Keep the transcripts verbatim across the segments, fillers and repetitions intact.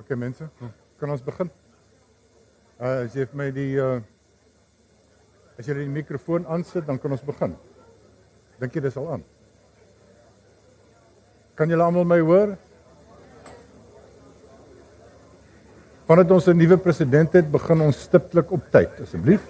Okay, mense, kan ons begin? Uh, as jy vir my die, uh, as jy die microfoon aansit, dan kan ons begin. Dink jy dis al aan? Kan julle almal my hoor? Vandat ons 'n nuwe president het, begin ons stiptelik op tyd, asseblief.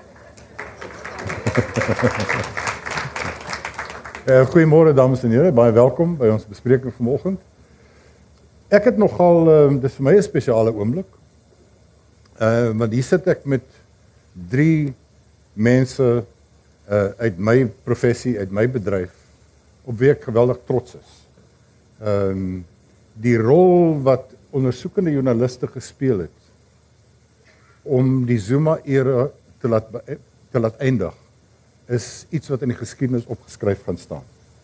uh, Goeiemôre dames en here, baie welkom by ons bespreking vanoggend. Ek het nogal, uh, dis vir my 'n spesiale oomblik. Uh, want hier sit ek met drie mense uh, uit my professie, uit my bedryf, op wie ek geweldig trots is. Um, die rol wat ondersoekende joernaliste gespeel het om die Zuma-era te laat, te laat eindig, is iets wat in die geskiedenis opgeskryf gaan staan.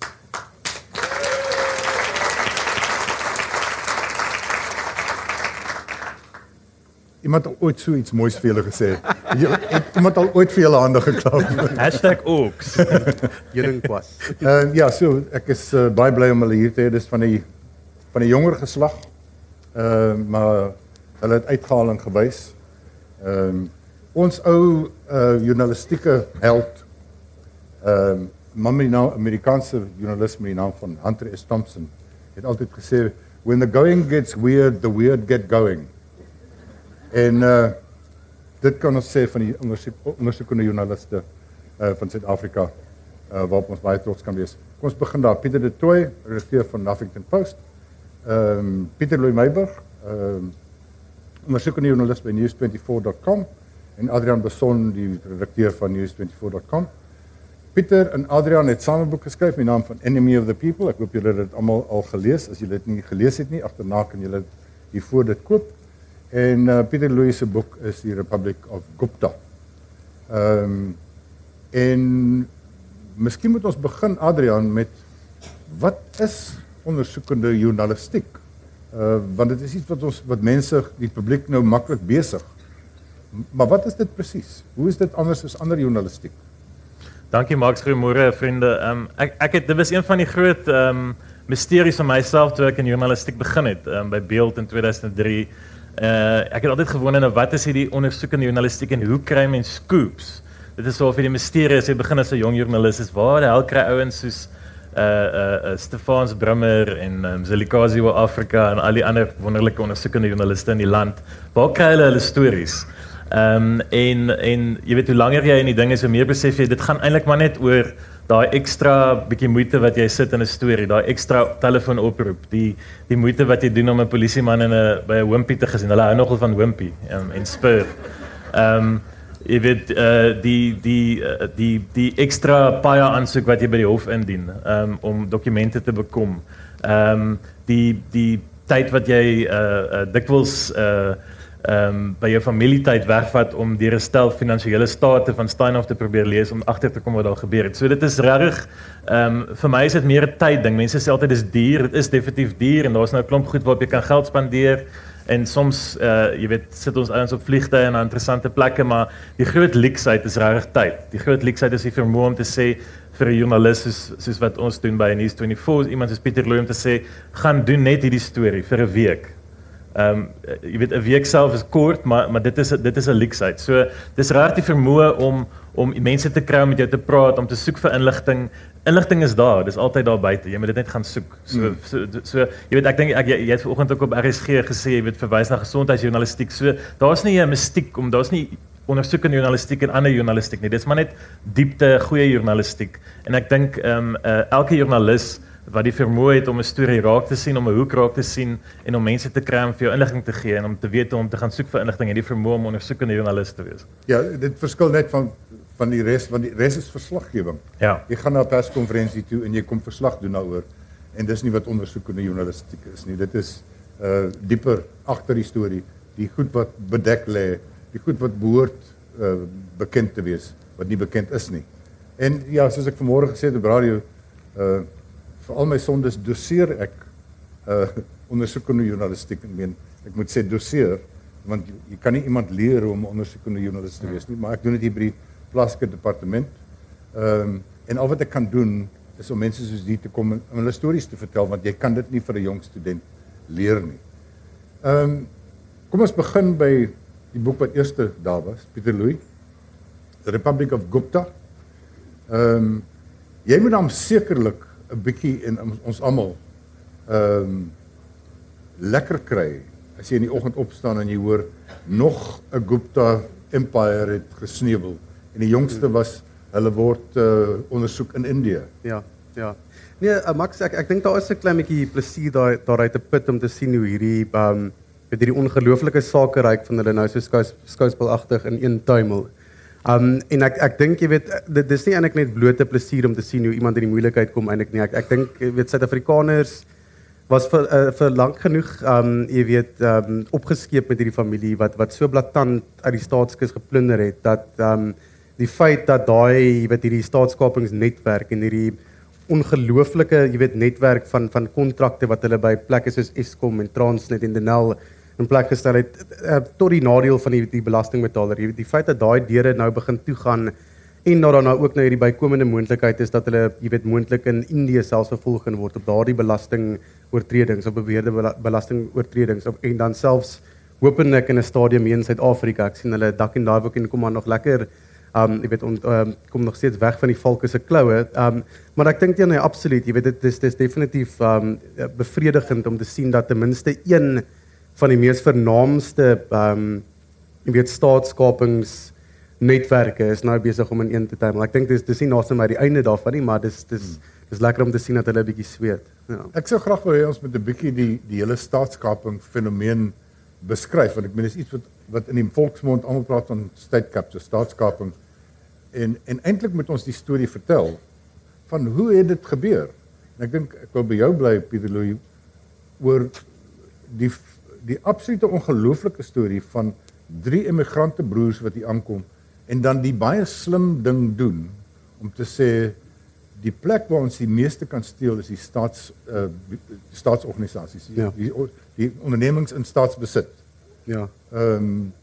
Iemand het ooit so iets moois vir julle gesê. Iemand het al ooit vir julle hande geklap. Hashtag Oaks. Jurenkwas. Uh, ja, so, ek is uh, baie bly om hulle hier te hê. Dis van die, van die jonger geslag. Uh, maar hulle het uitgehaal en gewys. Um, ons ou uh, journalistieke held, um, man met die naam, Amerikaanse journalist met die naam van Hunter S. Thompson, het altyd gesê, when the going gets weird, the weird get going. En uh, dit kan ons sê van die ondersoek, ondersoekende joernaliste uh, van Suid-Afrika, uh, waarop ons baie trots kan wees. Kom ons begin daar. Pieter de Tooy, redakteur van Huffington Post. Um, Pieter Louw Meiburg, um, ondersoekende journalist by news twenty-four dot com. En Adrian Besson, die redakteur van news twenty-four dot com. Pieter en Adrian het saam 'n boek geskryf met die naam van Enemy of the People. Ek hoop julle het dit almal al gelees. As julle dit nie gelees het nie, agterna kan julle hiervoor dit koop. En uh, Pieter Louw se boek is die Republic of Gupta. Um, en miskien moet ons begin, Adrian, met wat is ondersoekende journalistiek? Uh, want dit is iets wat ons, wat mense, die publiek nou maklik besig. Maar wat is dit presies? Hoe is dit anders as ander journalistiek? Dankie Max, goeiemôre vriende. Um, ek, ek het, dit was een van die groot um, mysteries van myself toe ek in journalistiek begin het, um, by Beeld in two thousand three. Uh, ek het altyd gewonder, wat is die ondersoekende journalistiek en hoe kry mens scoops? Dit is so vir die mysterie, as jy begin as 'n jong joernalis is, waar die hel kry ouens soos uh, uh, uh, Stefans Brummer en um, Zelikazi wa Afrika en al die ander wonderlike ondersoekende joernaliste in die land, waar kry hulle hulle stories? Um, en, en jy weet, hoe langer jy in die ding is, hoe meer besef jy, dit gaan eintlik maar net oor daai ekstra bietjie moeite wat jy sit in 'n storie, daai ekstra telefoonoproep, die die moeite wat jy doen om 'n polisieman in 'n by 'n Wimpy te gesien. Hulle hou nogal van Wimpy um, en Spur. Ehm um, jy weet uh, die die uh, die die ekstra paia aansoek wat jy by die hof indien um, om dokumente te bekom. Ehm um, die die tyd wat jy uh, uh, dikwels uh, Um, by jou familietyd wegvat om deur 'n stel finansiële state van Steinhoff te probeer lees om agter te kom wat daar gebeur het. So dit is regtig, um, vir my is dit meer 'n tyd ding. Mense sê altyd dis duur, dit is definitief duur en daar's nou 'n klomp goed waarop jy kan geld spandeer en soms, uh, jy weet, sit ons ouens op vliegtye en aan interessante plekke, maar die groot leksheid is regtig tyd. Die groot leksheid is die vermoë om te sê vir 'n joernalis soos, soos wat ons doen by News twenty-four, iemand soos Pieter Louw om te sê, gaan doen net hierdie storie vir 'n week. Um, jy weet, 'n week self is kort, maar, maar dit is dit is 'n leksheid. So dis regtig die vermoë om om mense te kry om met jou te praat, om te soek vir inligting. Inligting is daar, dis altyd daar buite. Jy moet dit net gaan soek. So mm. so, so jy weet, ek dink ek jy, jy het vanoggend ook op R S G gesê, jy weet, verwys na gesondheidsjournalistiek. So daar's nie 'n mystiek om daar's nie ondersoekende journalistiek en ander journalistiek nie. Dis maar net diepte, goeie journalistiek. En ek dink um, uh, elke joernalis wat die vermoë het om 'n storie raak te sien, om 'n hoek raak te sien en om mense te kry om vir jou inligting te gee en om te weet om te gaan soek vir inligting en die vermoë om ondersoekende joernalis te wees. Ja, dit verskil net van van die res, want die res is verslaggewing. Ja. Jy gaan na 'n perskonferensie toe en jy kom verslag doen daaroor en dis nie wat ondersoekende journalistiek is nie. Dit is uh dieper agter die storie, die goed wat bedek lê, die goed wat behoort uh bekend te wees, wat nie bekend is nie. En ja, soos ek vanmôre gesê het op radio, uh vir al my sondes doseer ek uh, ondersoekende journalistiek. Ek meen, ek moet sê doseer, want jy, jy kan nie iemand leer om ondersoekende journalist te wees nie, maar ek doen dit hier by die plaaslike departement. Um, en al wat ek kan doen, is om mense soos die te kom en hulle stories te vertel, want jy kan dit nie vir 'n jong student leer nie. Um, Kom ons begin by die boek wat eerste daar was, Pieter Louw, The Republic of Gupta. Ehm um, jy moet dan sekerlik 'n bietjie in ons almal ehm um, lekker kry as jy in die oggend opstaan en jy hoor nog 'n Gupta empire het gesneuwel. En die jongste was hulle word uh, ondersoek in Indië. Ja, ja. Nee, uh, Max, ek ek dink daar is 'n klein bietjie plesier daar daaruit te put om te sien hoe hierdie um met hierdie ongelooflike sakeryk van hulle nou so skous, skouspelagtig in een tuimel. Um en ek ek dink jy weet dit dis nie eintlik net blote plesier om te sien hoe iemand in die moeilikheid kom eintlik nie. Ek ek dink jy weet Suid-Afrikaners was vir uh, vir lank genoeg um jy weet um opgeskeep met hierdie familie wat wat so blaatant uit die staatskus geplunder het dat um die feit dat daai jy weet hierdie staatskapingsnetwerk en hierdie ongelooflike jy weet netwerk van van kontrakte wat hulle by plekke soos Eskom en Transnet en Denel in plek gestel het uh, tot die nadeel van die die belastingbetaler. Jy weet die feit dat daai deure nou begin toegaan en dat daar nou ook nou hierdie bykomende moontlikheid is dat hulle jy weet moontlik in Indië selfs vervolg kan word op daardie belastingoortredings of beweerde belastingoortredings of en dan selfs hopelik in 'n stadium hier in Suid-Afrika. Ek sien hulle dak en daai ook en kom maar nog lekker Um, jy weet, ont, um, kom nog steeds weg van die valke se kloue. Um, maar ek dink ja, nee, absoluut. Jy weet, dit is, dit is definitief um, bevredigend om te sien dat ten minste een van die mees vernaamste um, jy weet, staatskapingsnetwerke is nou besig om in een te tuimel. Ek dink dis dis nie naaste my die einde daarvan nie, maar dis dis dis lekker om te sien dat hulle 'n bietjie sweet. Ja. Ek sou graag wil hê ons met 'n bietjie die die hele staatskaping fenomeen beskryf, want ek meen dis iets wat wat in die volksmond almal praat van state capture, staatskaping. En en eintlik moet ons die storie vertel van hoe het dit gebeur. En ek dink ek wil by jou bly Pieter Louw oor die die absolute ongelooflike storie van drie immigrante broers wat hier aankom en dan die baie slim ding doen om te sê die plek waar ons die meeste kan steel is die staats uh, staatsorganisasies, ja. die die ondernemings in staatsbesit. Ja. Ehm um,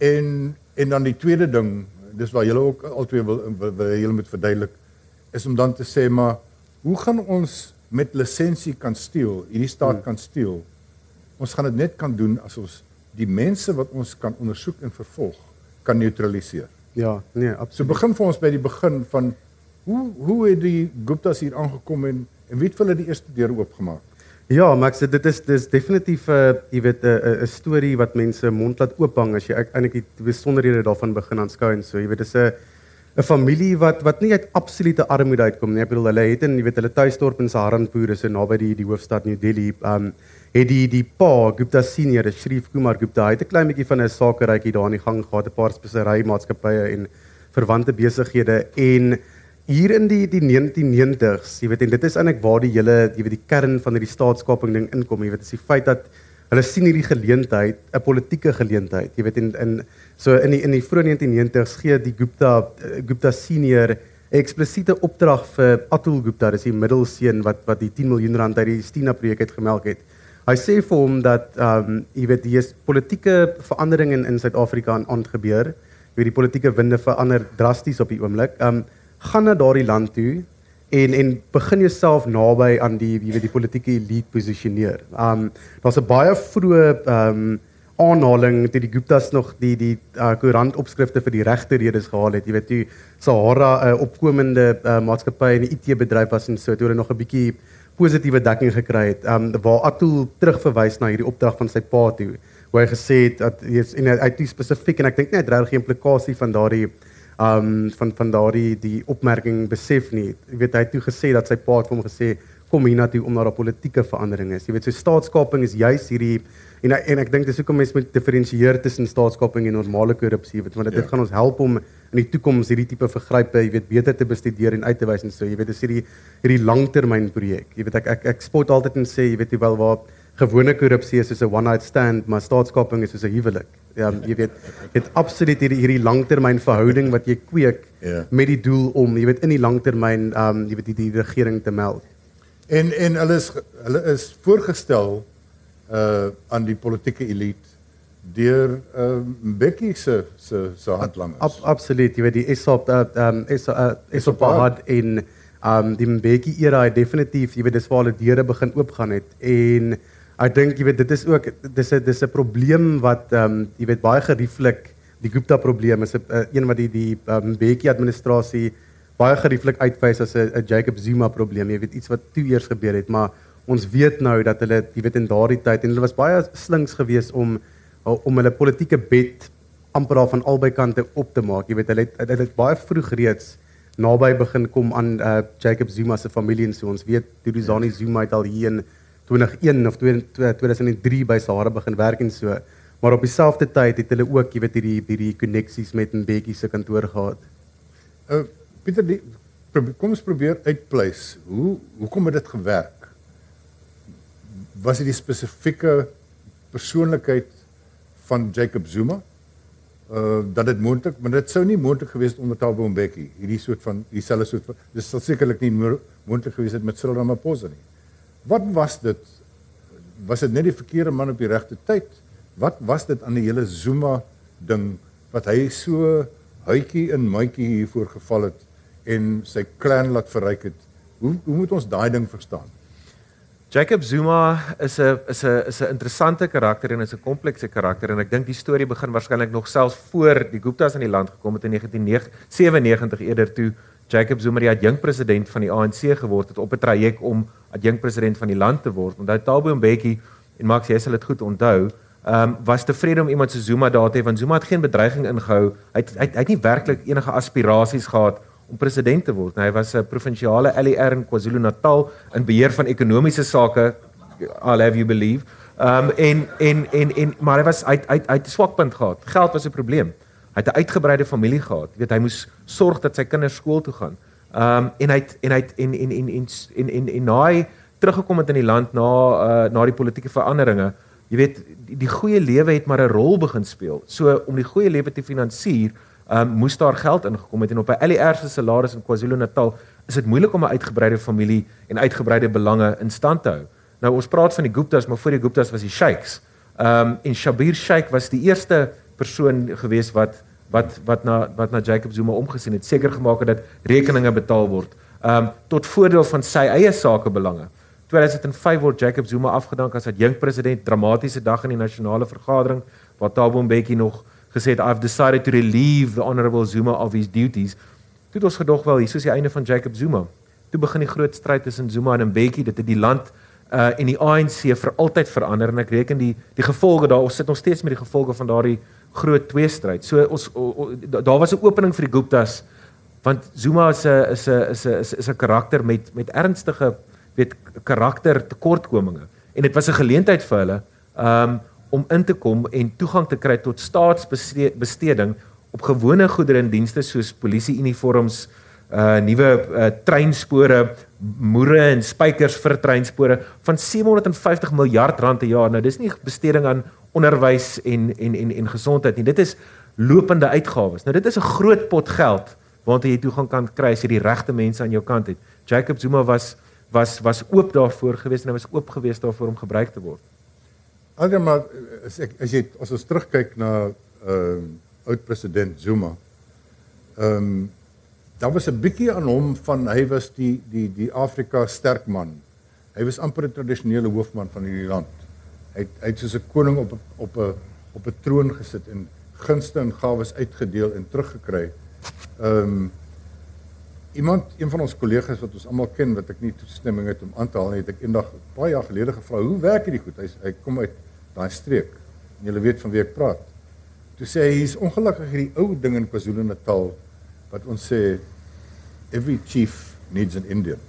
en en dan die tweede ding, dis waar julle ook altyd wil wil, wil julle moet verduidelik, is om dan te sê maar hoe gaan ons met lisensie kan steel, hierdie staat hmm. kan steel? Ons gaan dit net kan doen as ons die mense wat ons kan ondersoek en vervolg kan neutraliseer. Ja, nee, absoluut. So begin vir ons by die begin van hoe hoe het die Guptas hier aangekom en en wie het vir hulle die eerste deur oopgemaak? Ja, maar ek sê dit is dis definitief 'n uh, jy weet 'n uh, 'n storie wat mense mond laat oophang as jy eintlik die besonderhede daarvan begin aanskou en so. Jy weet dis 'n 'n familie wat wat nie uit absolute armoede uitkom nie. Ek bedoel hulle het in jy weet hulle tuisdorp in Saharanpur is so naby die die hoofstad New Delhi. Um het die die pa Gupta senior, Shrif Kumar Gupta, hy het 'n klein bietjie van 'n sakerytjie daar in die gang gehad, 'n paar spesery maatskappye en verwante besighede en hier in die die negentien negentigs, jy weet en dit is eintlik waar die hele jy weet die kern van hierdie staatskaping ding inkom, jy weet is die feit dat hulle sien hierdie geleentheid, 'n politieke geleentheid, jy weet en in so in die in die vroeë negentien negentigs gee die Gupta Gupta senior 'n eksplisiete opdrag vir Atul Gupta, dis die middelseun wat wat die tien miljoen rand uit die Stina projek het gemelk het. Hy sê vir hom dat um jy weet hier is politieke veranderinge in in Suid-Afrika aan aan gebeur. Jy weet die politieke winde verander drasties op die oomblik. Um gaan na daardie land toe en en begin jouself naby aan die jy weet die politieke elite posisioneer. Um daar's 'n baie vroeë um aanhaling toe die Guptas nog die die uh, koerantopskrifte vir die regte redes gehaal het. Jy weet toe Sahara 'n uh, opkomende uh, maatskappy in die I T-bedryf was en so toe hulle nog 'n bietjie positiewe dekking gekry het. Um waar Atul terugverwys na hierdie opdrag van sy pa toe, waar hy gesê het dat jy en hy het toe spesifiek en ek dink nie hy het regtig 'n implikasie van daardie um van van daardie die opmerking besef nie. Jy weet hy het toe gesê dat sy pa het vir hom gesê kom hiernatoe om daar 'n politieke verandering is. Jy weet so staatskaping is juis hierdie en en ek dink dis hoekom mense moet diferensieer tussen staatskaping en normale korrupsie, weet want dit, ja. dit gaan ons help om in die toekoms hierdie tipe vergrype, jy weet beter te bestudeer en uit te wys en so. Jy weet dis hierdie hierdie langtermynprojek. Jy weet ek ek ek spot altyd en sê jy weet hoewel waar gewone korrupsie is soos 'n one night stand, maar staatskaping is soos 'n huwelik. Ja, jy weet jy het absoluut hierdie hierdie langtermyn verhouding wat jy kweek ja. met die doel om jy weet in die langtermyn um jy weet die, die regering te melk. En en hulle is hulle is voorgestel uh aan die politieke elite deur uh Mbeki se se se handlangers. Ab, absoluut, jy weet die Esop uh, um Esop Ahad en um die Mbeki era het definitief, jy weet dis waar hulle deure begin oopgaan het en ek dink jy weet dit is ook dis 'n dis 'n probleem wat ehm um, jy weet baie gerieflik die Gupta probleem is 'n uh, een wat die die um, Mbeki administrasie baie gerieflik uitwys as 'n Jacob Zuma probleem. Jy weet iets wat toe eers gebeur het, maar ons weet nou dat hulle jy weet in daardie tyd en hulle was baie slinks geweest om om hulle politieke bed amper daar van albei kante op te maak. Jy weet hulle het, hulle het baie vroeg reeds naby begin kom aan uh, Jacob Zuma se familie en so. Ons weet Durizani Zuma het al hier in twintig oh een of tweeduisend drie by Sahara begin werk en so. Maar op dieselfde tyd het hulle ook, jy weet, hierdie hierdie koneksies met Mbeki se kantoor gehad. Uh, Pieter, die, kom ons probeer uitpleis. Hoe hoekom het dit gewerk? Was dit die spesifieke persoonlikheid van Jacob Zuma? Uh, dat dit moontlik, maar dit sou nie moontlik gewees het onder Thabo Mbeki, hierdie soort van dieselfde soort van, dit sal sekerlik nie moontlik gewees het met Cyril Ramaphosa nie. Wat was dit? Was dit net die verkeerde man op die regte tyd? Wat was dit aan die hele Zuma ding wat hy so huitjie en maatjie hiervoor geval het en sy clan laat verryk het? Hoe hoe moet ons daai ding verstaan? Jacob Zuma is 'n is 'n is 'n interessante karakter en is 'n komplekse karakter en ek dink die storie begin waarskynlik nog selfs voor die Guptas in die land gekom het in negentien sewennegentig eerder toe Jacob Zuma die adjunkpresident van die A N C geword het op 'n traject om adjunkpresident van die land te word. Onthou Thabo Mbeki en Max, jy sal dit goed onthou, um, was tevrede om iemand so Zuma daar te hê want Zuma het geen bedreiging ingehou. Hy het, hy, hy het nie werklik enige aspirasies gehad om president te word. Hy was 'n provinsiale L E R in KwaZulu-Natal in beheer van ekonomiese sake, I'll have you believe. Um, en, en, en, en, maar hy was hy, hy, hy het 'n swakpunt gehad. Geld was 'n probleem. Hy het 'n uitgebreide familie gehad. Jy weet, hy moes sorg dat sy kinders skool toe gaan. Um, en hy het en hy het en en en en en en, en na hy teruggekom het in die land na uh, na die politieke veranderinge. Jy weet, die, die goeie lewe het maar 'n rol begin speel. So om die goeie lewe te finansier, Um, moes daar geld ingekom het en op 'n L E R se salaris in KwaZulu-Natal is dit moeilik om 'n uitgebreide familie en uitgebreide belange in stand te hou. Nou ons praat van die Guptas, maar voor die Guptas was die Sheikhs. Um, en Shabir Sheikh was die eerste persoon gewees wat wat wat na wat na Jacob Zuma omgesien het, seker gemaak het dat rekeninge betaal word. Um, tot voordeel van sy eie sakebelange. tweeduisend vyf word Jacob Zuma afgedank as adjunkpresident, dramatiese dag in die nasionale vergadering waar Thabo Mbeki nog gesê het, I've decided to relieve the honorable Zuma of his duties. Toe het ons gedog wel, hier is die einde van Jacob Zuma. Toe begin die groot stryd tussen Zuma en Mbeki, dit het die land uh, en die A N C vir altyd verander, en ek reken die, die gevolge daar, ons sit nog steeds met die gevolge van daardie groot tweestryd. So ons, o, o, daar was 'n opening vir die Guptas, want Zuma is 'n is 'n is 'n is 'n karakter met met ernstige weet karakter tekortkominge, en dit was 'n geleentheid vir hulle um, om in te kom en toegang te kry tot staatsbesteding op gewone goedere en dienste soos polisie-uniforms, uh, nuwe uh, treinspore, moere en spykers vir treinspore van sewe honderd vyftig miljard rand per jaar. Nou dis nie besteding aan onderwys en en en en gesondheid nie. Dit is lopende uitgawes. Nou dit is 'n groot pot geld waartoe jy toegang kan kry as jy die regte mense aan jou kant het. Jacob Zuma was was was oop daarvoor geweest en hy was oop geweest daarvoor om gebruik te word. Alhoewel maar as ek as jy as ons terugkyk na uh oud president Zuma, ehm um, daar was 'n bietjie aan hom van hy was die die die Afrika sterk man. Hy was amper 'n tradisionele hoofman van hierdie land. Hy het, hy het soos 'n koning op 'n op 'n op 'n troon gesit en gunste en gawes uitgedeel en teruggekry. Ehm um, iemand, een van ons kollegas wat ons almal ken wat ek nie toestemming het om aan te haal nie, het ek eendag baie jaar gelede gevra, hoe werk hierdie goed? Hy hy kom uit daai streek. En julle weet van wie ek praat. Toe sê hy, hier's ongelukkig hierdie ou ding in KwaZulu-Natal wat ons sê every chief needs an Indian.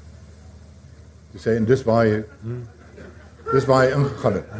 Toe sê hy, en dis waar hy dis waar hy ingegaan het.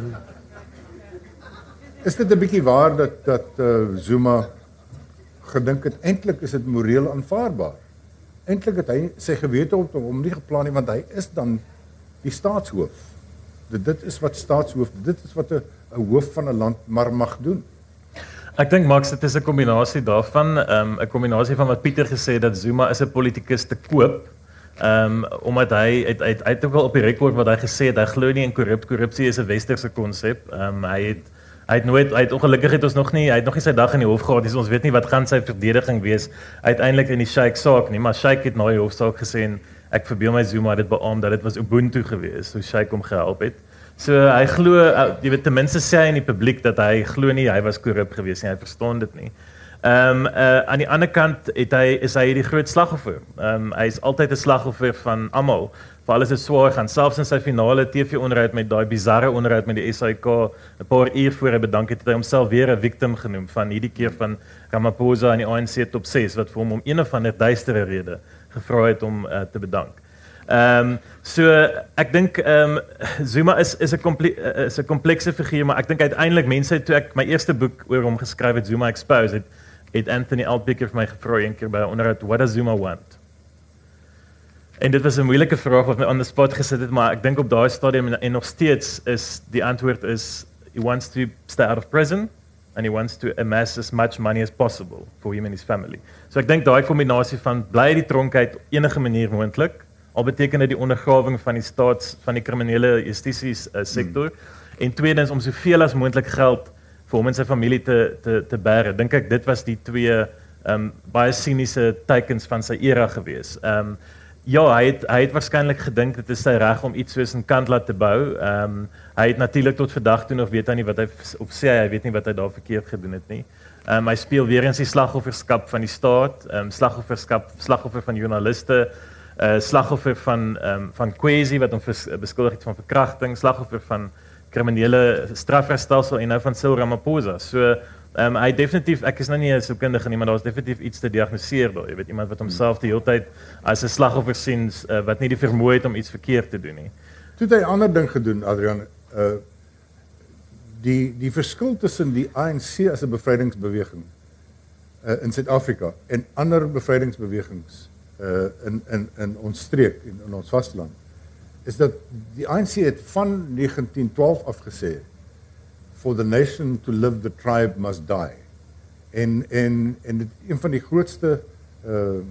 Is dit 'n bietjie waar dat dat uh, Zuma gedink het eintlik is dit moreel aanvaarbaar? Eintlik het hy sy gewete op hom nie geplan nie, want hy is dan die staatshoof. Dit, dit is wat staatshoof, dit is wat 'n hoof van 'n land maar mag doen. Ek dink Max, dit is 'n kombinasie daarvan, um, 'n kombinasie van wat Pieter gesê het dat Zuma is 'n politikus te koop. Um, omdat hy het, hy, hy het ook wel op die rekord wat hy gesê het, hy glo nie in korrup, korrupsie is 'n westerse konsep. Um, hy het hy het nooit hy het ongelukkig het ons nog nie hy het nog nie sy dag in die hof gehad, dus ons weet nie wat gaan sy verdediging wees uiteindelik in die Sheikh saak nie, maar Sheikh het na die hofsaak gesê en ek verbeel my Zuma het dit beamoed dat dit was Ubuntu geweest, so Sheikh hom gehelp het. So hy glo, uh, jy weet ten minste sê hy in die publiek dat hy glo nie hy was korrup gewees nie, hy verstaan dit nie. Ehm um, uh, aan die ander kant het hy is hy die groot slagoffer. Ehm um, hy is altyd 'n slagoffer van almal. Vir alles is swaar gaan, selfs in sy finale T V-onderhoud met daai bizarre onderhoud met die S A I K 'n paar uur voor hy bedank het, het hy homself weer 'n victim genoem van hierdie keer van Ramaphosa en die A N C top ses wat vir hom om een of ander duistere rede gevra het om uh, te bedank. Ehm um, so ek dink ehm um, Zuma is is 'n komple is 'n komplekse figuur, maar ek dink uiteindelik mense toe ek my eerste boek oor hom geskryf het, Zuma Exposed, het, het Anthony Altbeker vir my gevra een keer by 'n onderhoud, what does Zuma want? En dit was 'n moeilike vraag wat my on the spot gesit het, maar ek dink op daai stadium en, en nog steeds is die antwoord is he wants to stay out of prison and he wants to amass as much money as possible for him and his family. So ek dink daai kombinasie van bly die tronk uit op enige manier moontlik, al beteken dit die ondergrawing van die staats van die kriminele justisie uh, sektor hmm. en tweedens om soveel as moontlik geld vir hom en sy familie te te te bære. Dink ek dit was die twee um, baie siniese tekens van sy era gewees. Um, ja, hy het hy het waarskynlik gedink dit is sy reg om iets soos 'n kantlat te bou. Um, hy het natuurlik tot vandag toe nog weet hy nie wat hy of sê hy weet nie wat hy daar verkeerd gedoen het nie. Um, hy speel weer eens die slagofferskap van die staat, um, slagofferskap slagoffer van joernaliste. Uh, slagoffer van um, van Kwesi wat hom beskuldig het van verkrachting, slagoffer van kriminele strafregstelsel en nou van Cyril Ramaphosa. So um, hy definitief, ek is nou nie 'n sielkundige nie, maar daar's definitief iets te diagnoseer daar. Jy weet iemand wat homself die hele tyd as 'n slagoffer sien uh, wat nie die vermoë het om iets verkeerd te doen nie. Toe het hy 'n ander ding gedoen, Adrian. Uh die die verskil tussen die A N C as 'n bevrydingsbeweging uh, in Suid-Afrika en ander bevrydingsbewegings Uh, in, in, in ons streek, in, in ons vasteland, is dat die A N C het van negentien twaalf afgesê, for the nation to live, the tribe must die. En, en, en dit, een van die grootste uh,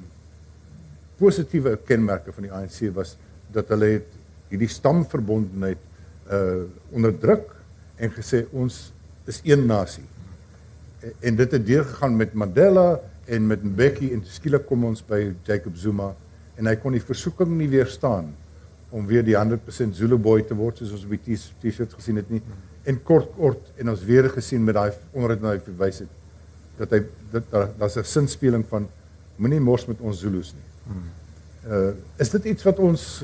positiewe kenmerke van die A N C was, dat hulle het hierdie stamverbondenheid uh, onderdruk en gesê, ons is een nasie. En, en dit het deurgegaan met Mandela, en met Mbeki en skielik kom ons by Jacob Zuma en hy kon die versoeking nie weerstaan om weer die honderd persent Zulu boy te word soos ons op die T-shirts gesien het nie en kort kort en ons weer gesien met daai onderhoud na hy verwys het dat hy dit daar's 'n sinspeling van moenie mors met ons Zulus nie. Uh is dit iets wat ons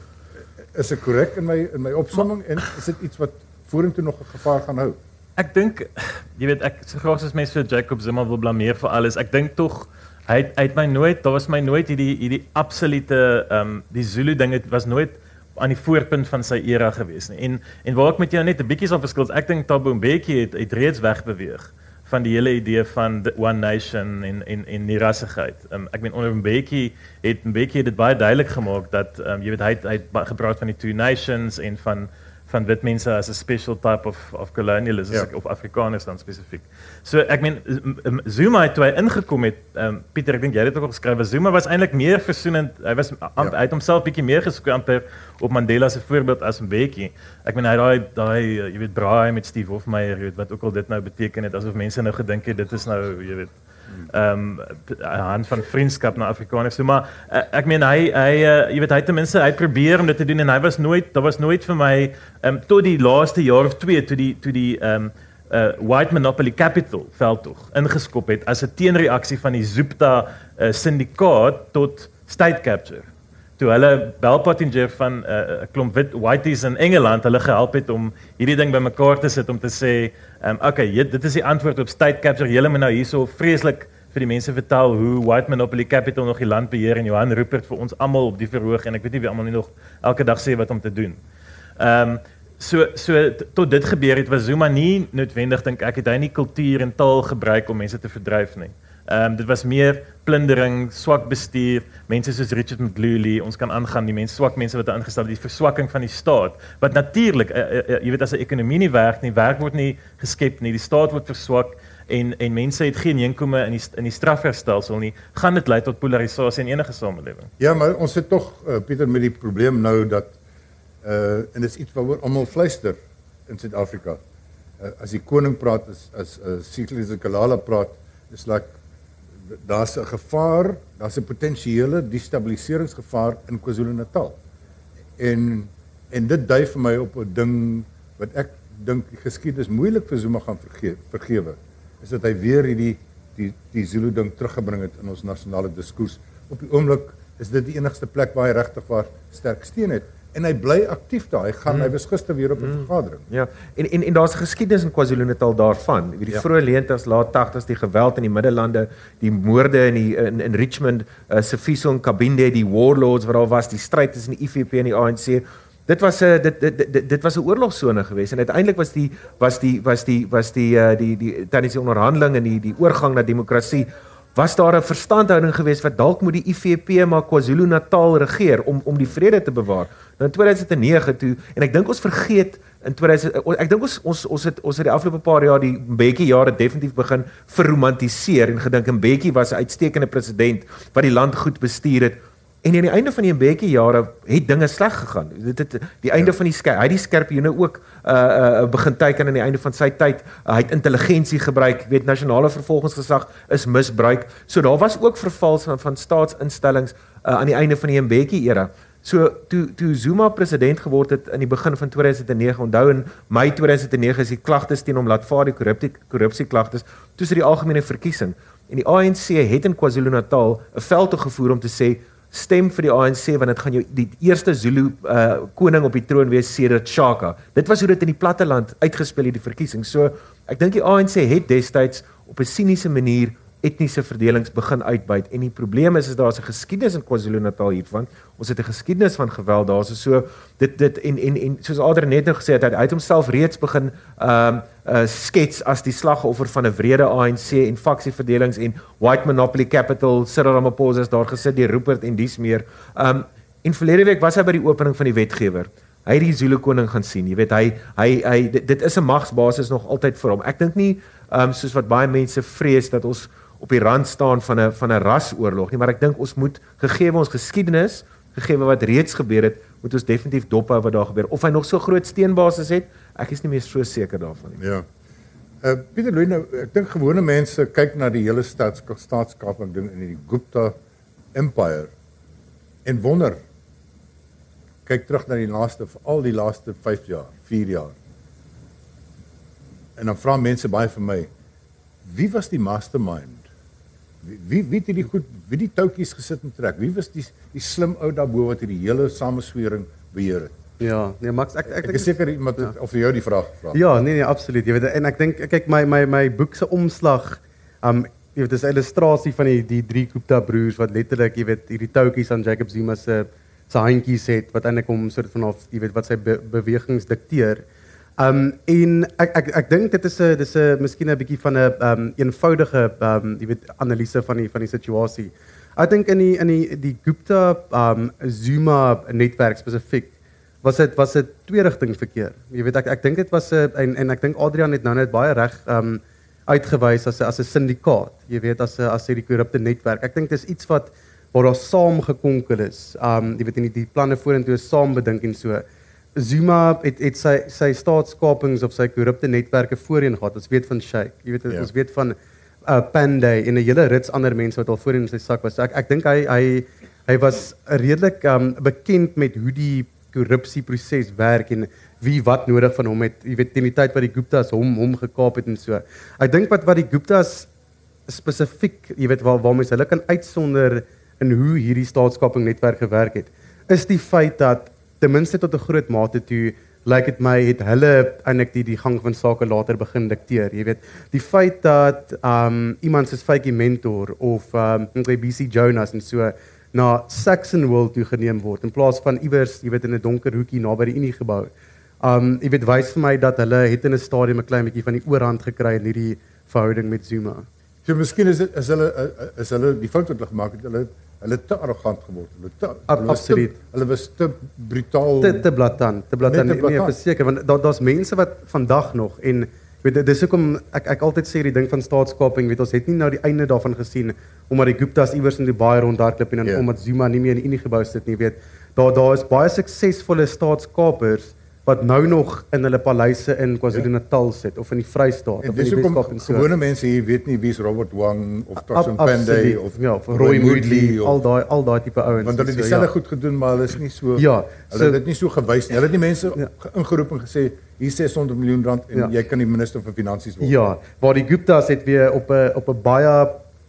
uh, is ek korrek in my in my opsomming en is dit iets wat vorentoe nog 'n gevaar gaan hou? Ek dink, jy weet, ek so graag as mense vir Jacob Zuma wil blameer vir alles. Ek dink tog hy het, hy het my nooit, daar was my nooit hierdie hierdie absolute ehm um, die Zulu ding het was nooit aan die voorpunt van sy era gewees nie. En en waar ek met jou net 'n bietjie sal verskil, ek dink Thabo Mbeki het, het reeds wegbeweeg van die hele idee van the one nation en en en die rassigheid. Um, ek meen onder Mbeki het Mbeki het dit baie duidelik gemaak dat um, jy weet hy het, hy het gepraat van die two nations en van van wit mense as 'n special type of of colonialism ja. Of Afrikaners dan spesifiek. So ek meen Zuma het toe hy ingekom het, um, Pieter, ek dink jy het dit ook al geskryf, Zuma was eintlik meer versoenend. Hy was ja. Hy het homself bietjie meer geskwamper op Mandela se voorbeeld as Mbeki. Ek meen hy daai daai jy weet braai met Steve Hofmeyer, jy weet wat ook al dit nou beteken het, asof mense nou gedink het dit is nou jy weet ehm um, 'n hand van vriendskap na Afrikaners. So maar uh, ek meen hy hy uh, jy weet hy ten minste hy het probeer om dit te doen en hy was nooit daar was nooit vir my ehm um, tot die laaste jaar of twee toe die toe die ehm um, uh, White Monopoly Capital veldtog ingeskop het as 'n teenreaksie van die Zupta uh, syndikaat tot state capture. Toe hulle Bell Pottinger van 'n uh, klomp wit whiteys in Engeland hulle gehelp het om hierdie ding bymekaar te sit om te sê, um, okay, dit is die antwoord op state capture. Julle moet nou hierso vreeslik vir die mense vertel hoe White Monopoly Capital nog die land beheer en Johan Rupert vir ons almal op die verhoog en ek weet nie wie almal nie nog elke dag sê wat om te doen. Ehm um, so so tot dit gebeur het was Zuma nie noodwendig dink ek het hy nie kultuur en taal gebruik om mense te verdryf nie. Ehm um, dit was meer plundering, swak bestuur, mense soos Richard Mcluli, ons kan aangaan die mense swak mense wat daar ingestel het, die verswakking van die staat. Wat natuurlik, uh, uh, uh, jy weet as 'n ekonomie nie werk nie, werk word nie geskep nie, die staat word verswak en en mense het geen inkome in die in die strafregstelsel nie, gaan dit lei tot polarisasie in enige samelewing. Ja, maar ons het tog uh, Pieter met die probleem nou dat uh en dit is iets waaroor almal fluister in Suid-Afrika. Uh, as die koning praat as as uh, Sihle Zikalala praat, is like daar's 'n gevaar, daar's 'n potensiële destabiliseringsgevaar in KwaZulu-Natal. En En dit dui vir my op 'n ding wat ek dink die geskiedenis moeilik vir Zuma gaan vergewe, vergewe. Is dat hy weer hierdie die die Zulu ding teruggebring het in ons nasionale diskurs. Op die oomblik is dit die enigste plek waar hy regtig waar sterk steun het. En hy bly aktief daar. Hy gaan, mm. hy was gister weer op 'n mm. vergadering. Ja, en en en daar's 'n geskiedenis in KwaZulu-Natal daarvan. Wie die ja. vroeë negentig's, laat tagtig's, die geweld in die Middellande, die moorde in die in, in Richmond, uh, Sifiso en Kabinde, die warlords wat daar was, die stryd tussen die I F P en die A N C. Dit was 'n dit dit dit, dit was 'n oorlogsone geweest en uiteindelik was die was die was die was die uh, die die tydens die onderhandeling en die die oorgang na demokrasie was daar 'n verstandhouding geweest wat dalk moet die I F P maar KwaZulu-Natal regeer om om die vrede te bewaar. Nou in twee tuisend nege toe en ek dink ons vergeet in tweeduisend ek dink ons ons ons het ons het die afgelope paar jaar die Mbeki jare definitief begin verromantiseer en gedink Mbeki was 'n uitstekende president wat die land goed bestuur het. En aan die einde van die Mbeki jare het dinge sleg gegaan. Dit het die einde ja. van die skerp, hy het die skerpioene ook uh, uh begin teiken aan die einde van sy tyd. Uh, hy het intelligensie gebruik, weet nasionale vervolgingsgesag is misbruik. So daar was ook vervals van, van staatsinstellings uh, aan die einde van die Mbeki era. So toe toe Zuma president geword het in die begin van twee tuisend nege, onthou in Mei twee tuisend nege is die klagtes teen hom laat vaar die korrupsie korrupsie klagtes, toe is die algemene verkiesing. En die A N C het in KwaZulu-Natal 'n veldtog gevoer om te sê stem vir die A N C want dit gaan jou die eerste Zulu uh, koning op die troon wees sedert Shaka. Dit was hoe dit in die platteland uitgespeel het die verkiesing. So ek dink die A N C het destyds op 'n siniese manier etniese verdelings begin uitbuit en die probleem is is daar's 'n geskiedenis in KwaZulu-Natal hiervan. Ons het 'n geskiedenis van geweld daar so dit dit en en en soos Adrian net nou gesê het hy het homself reeds begin ehm um, uh, skets as die slagoffer van 'n wrede A N C en faksieverdelings en white monopoly capital. Cyril Ramaphosa is daar gesit deur Rupert en dies meer. Ehm um, en verlede week was hy by die opening van die wetgewer. Hy het die Zulu koning gaan sien. Jy weet hy hy hy dit, dit is 'n magsbasis nog altyd vir hom. Ek dink nie ehm um, soos wat baie mense vrees dat ons op die rand staan van 'n van 'n rasoorlog nie, maar ek dink ons moet gegee ons geskiedenis, gegee wat reeds gebeur het, moet ons definitief dop hou wat daar gebeur. Of hy nog so groot steunbasis het, ek is nie meer so seker daarvan nie. Ja. Uh Pieter Louw, nou, ek dink gewone mense kyk na die hele staats staatskaping ding in die Gupta Empire en wonder. Kyk terug na die laaste al die laaste vyf jaar, vier jaar. En dan vra mense baie vir my, wie was die mastermind? Wie wie het die goed, wie die toutjies gesit en trek? Wie was die die slim ou daarbo wat hierdie hele sameswering beheer het? Ja, nee Max, ek ek, ek is seker iemand ja. of vir jou die vraag gevra. Ja, nee nee, absoluut. Jy weet en ek dink kyk my my my boek se omslag, um jy weet dis 'n illustrasie van die die drie Gupta broers wat letterlik, jy weet, hierdie toutjies aan Jacob Zuma se se handjies het wat eintlik hom soort van of jy weet wat sy be, bewegings dikteer. Um en ek ek ek dink dit is 'n dis 'n miskien 'n bietjie van 'n um eenvoudige um jy weet analise van die van die situasie. Ek dink in die in die die Gupta um Zuma netwerk spesifiek was dit was 'n twee rigting verkeer. Jy weet ek ek dink dit was 'n en en ek dink Adrian het nou net baie reg um uitgewys as 'n as 'n syndikaat. Jy weet as 'n as hierdie korrupte netwerk. Ek dink dis iets wat waar daar saam gekonkel is. Um jy weet in die, die planne vorentoe is saam bedink en so. Zuma het het sy sy staatskapings of sy korrupte netwerke voorheen gehad. Ons weet van Sheikh, jy weet ja. ons weet van uh, Pandey en 'n hele rits ander mense wat al voorheen in sy sak was. So ek ek dink hy hy hy was redelik um, bekend met hoe die korrupsieproses werk en wie wat nodig van hom het. Jy weet teen die tyd wat die Guptas hom hom gekaap het en so. Ek dink wat wat die Guptas spesifiek, jy weet waar waar mense hulle kan uitsonder in hoe hierdie staatskaping netwerk gewerk het, is die feit dat ten minste tot 'n groot mate toe lyk dit my het hulle eintlik die die gang van sake later begin dikteer. Jy weet, die feit dat um iemand soos Faitjie Mentor of um B C Jonas en so na Saxonwold toe geneem word in plaas van iewers, jy weet, in 'n donker hoekie naby die Unie gebou. Um jy weet wys vir my dat hulle het in 'n stadium 'n klein bietjie van die oorhand gekry in hierdie verhouding met Zuma. So miskien is dit is hulle is hulle die fout wat hulle gemaak het, hulle hulle te arrogant geword. Hulle te Ab, absoluut. Hulle was te brutaal. Te te blaatant, te blaatant. Nee, nee, verseker want daar daar's mense wat vandag nog en weet dis hoekom ek ek altyd sê die ding van staatskaping, weet ons het nie nou die einde daarvan gesien omdat die Guptas iewers in die baie rondhardloop en dan yeah. omdat Zuma nie meer in die Unie gebou sit nie, weet. Daar daar is baie suksesvolle staatskapers wat nou nog in hulle paleise in KwaZulu-Natal sit of in die Vrystaat En of in dis die hoekom Weskaap en so. gewone mense hier weet nie wie's Robert Wang of Thaksin Ab- Pandey absoluut. of ja, of Roy Moodley, of- al daai al daai tipe ouens. want hulle het So, dieselfde ja. goed gedoen, maar hulle is nie so Ja, hulle so- het dit nie so gewys nie. Hulle het die mense Ja. ge- ingeroep en gesê hier ses honderd miljoen rand en Ja. jy kan die minister van finansies word. Ja, waar die Guptas het weer op 'n op 'n baie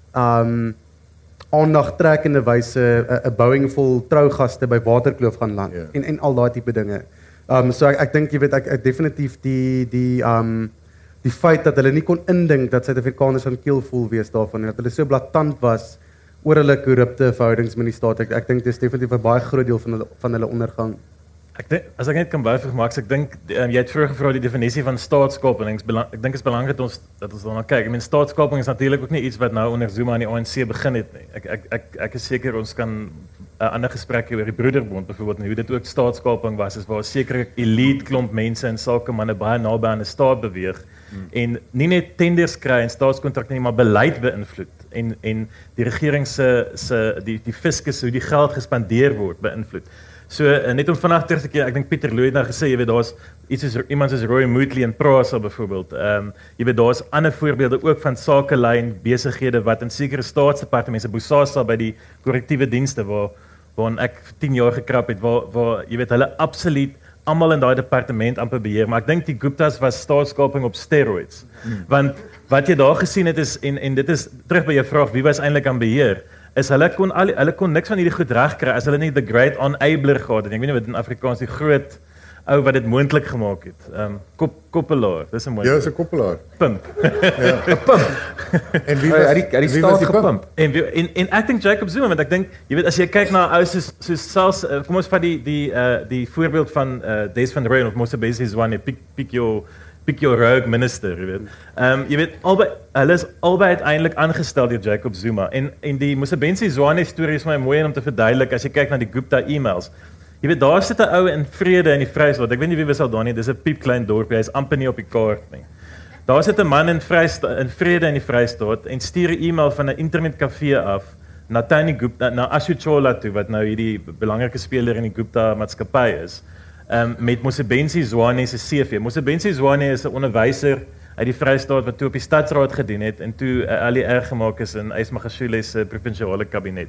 um aandagtrekkende wyse 'n 'n bouing vol trougaste by Waterkloof gaan land Ja. en en al daai tipe dinge. Um so ek ek dink jy weet ek, ek definitief die die um die feit dat hulle nie kon indink dat Suid-Afrikaners aan keelvol wees daarvan en dat hulle so blaatant was oor hulle korrupte verhoudings met die staat. Ek ek dink dis definitief 'n baie groot deel van hulle van hulle ondergang. Ek dink as ek net kan byvoeg Max, ek dink um, jy het vroeër gevra die definisie van staatskaping. Ek dink dit is belangrik dat ons dat ons daarna kyk. Ek meen staatskaping is natuurlik ook nie iets wat nou onder Zuma en die A N C begin het nie. Ek ek ek ek is seker ons kan 'n uh, ander gesprek oor die Broederbond byvoorbeeld en hoe dit ook staatskaping was, is waar sekere elite klomp mense en sakemanne baie naby aan 'n staat beweeg hmm. en nie net tenders kry en staatskontrakte nie, maar beleid beïnvloed en en die regering se se die die fiskus hoe die geld gespandeer word beïnvloed. So uh, net om vanaand terug te keer, ek dink Pieter Louw het nou gesê, jy weet daar's iets soos iemand soos Roy Moodley en Prasa byvoorbeeld. Ehm um, jy weet daar's ander voorbeelde ook van sakelyn besighede wat in sekere staatsdepartemente, Bosasa by die korrektiewe dienste waar waarin ek vir tien jaar gekrap het waar waar jy weet hulle absoluut almal in daai departement amper beheer, maar ek dink die Guptas was staatskaping op steroids. Hmm. Want wat jy daar gesien het is en en dit is terug by jou vraag wie was eintlik aan beheer? Is hulle kon al hulle kon niks van hierdie goed regkry as hulle nie the great enabler gehad het. Ek weet nie wat in Afrikaans die groot ou wat dit moontlik gemaak het. Ehm um, kop koppelaar, dis 'n mooi. Ja, is 'n koppelaar. Pimp. Ja, 'n pimp. En wie was Hy het die, hy het die wie was staat gepimp. En wie- en en ek dink Jacob Zuma want ek dink jy weet as jy kyk na ou soos soos selfs uh, kom ons vat die die uh die voorbeeld van uh Des van Rooyen of Mosebesi Zwane pick pick your pick your rogue minister, jy weet. Ehm um, jy weet albei hulle is albei uiteindelik aangestel deur Jacob Zuma en en die Mosebesi Zwane storie is my mooi om te verduidelik as jy kyk na die Gupta e-mails. Jy weet daar sit 'n ou in vrede in die Vrystaat. Ek weet nie wie was al daar nie. Dis 'n piepklein dorpie. Hy's amper nie op die kaart nie. Daar sit 'n man in Vrystaat in vrede in die Vrystaat en stuur 'n e-mail van 'n internetkafee af na Tony Gupta na Ashutola toe wat nou hierdie belangrike speler in die Gupta maatskappy is. Um, met Mosebesi Zwane se C V. Mosebesi Zwane is 'n onderwyser uit die Vrystaat wat toe op die stadsraad gedien het en toe uh, al die erg gemaak is in Ysmagashule se provinsiale kabinet.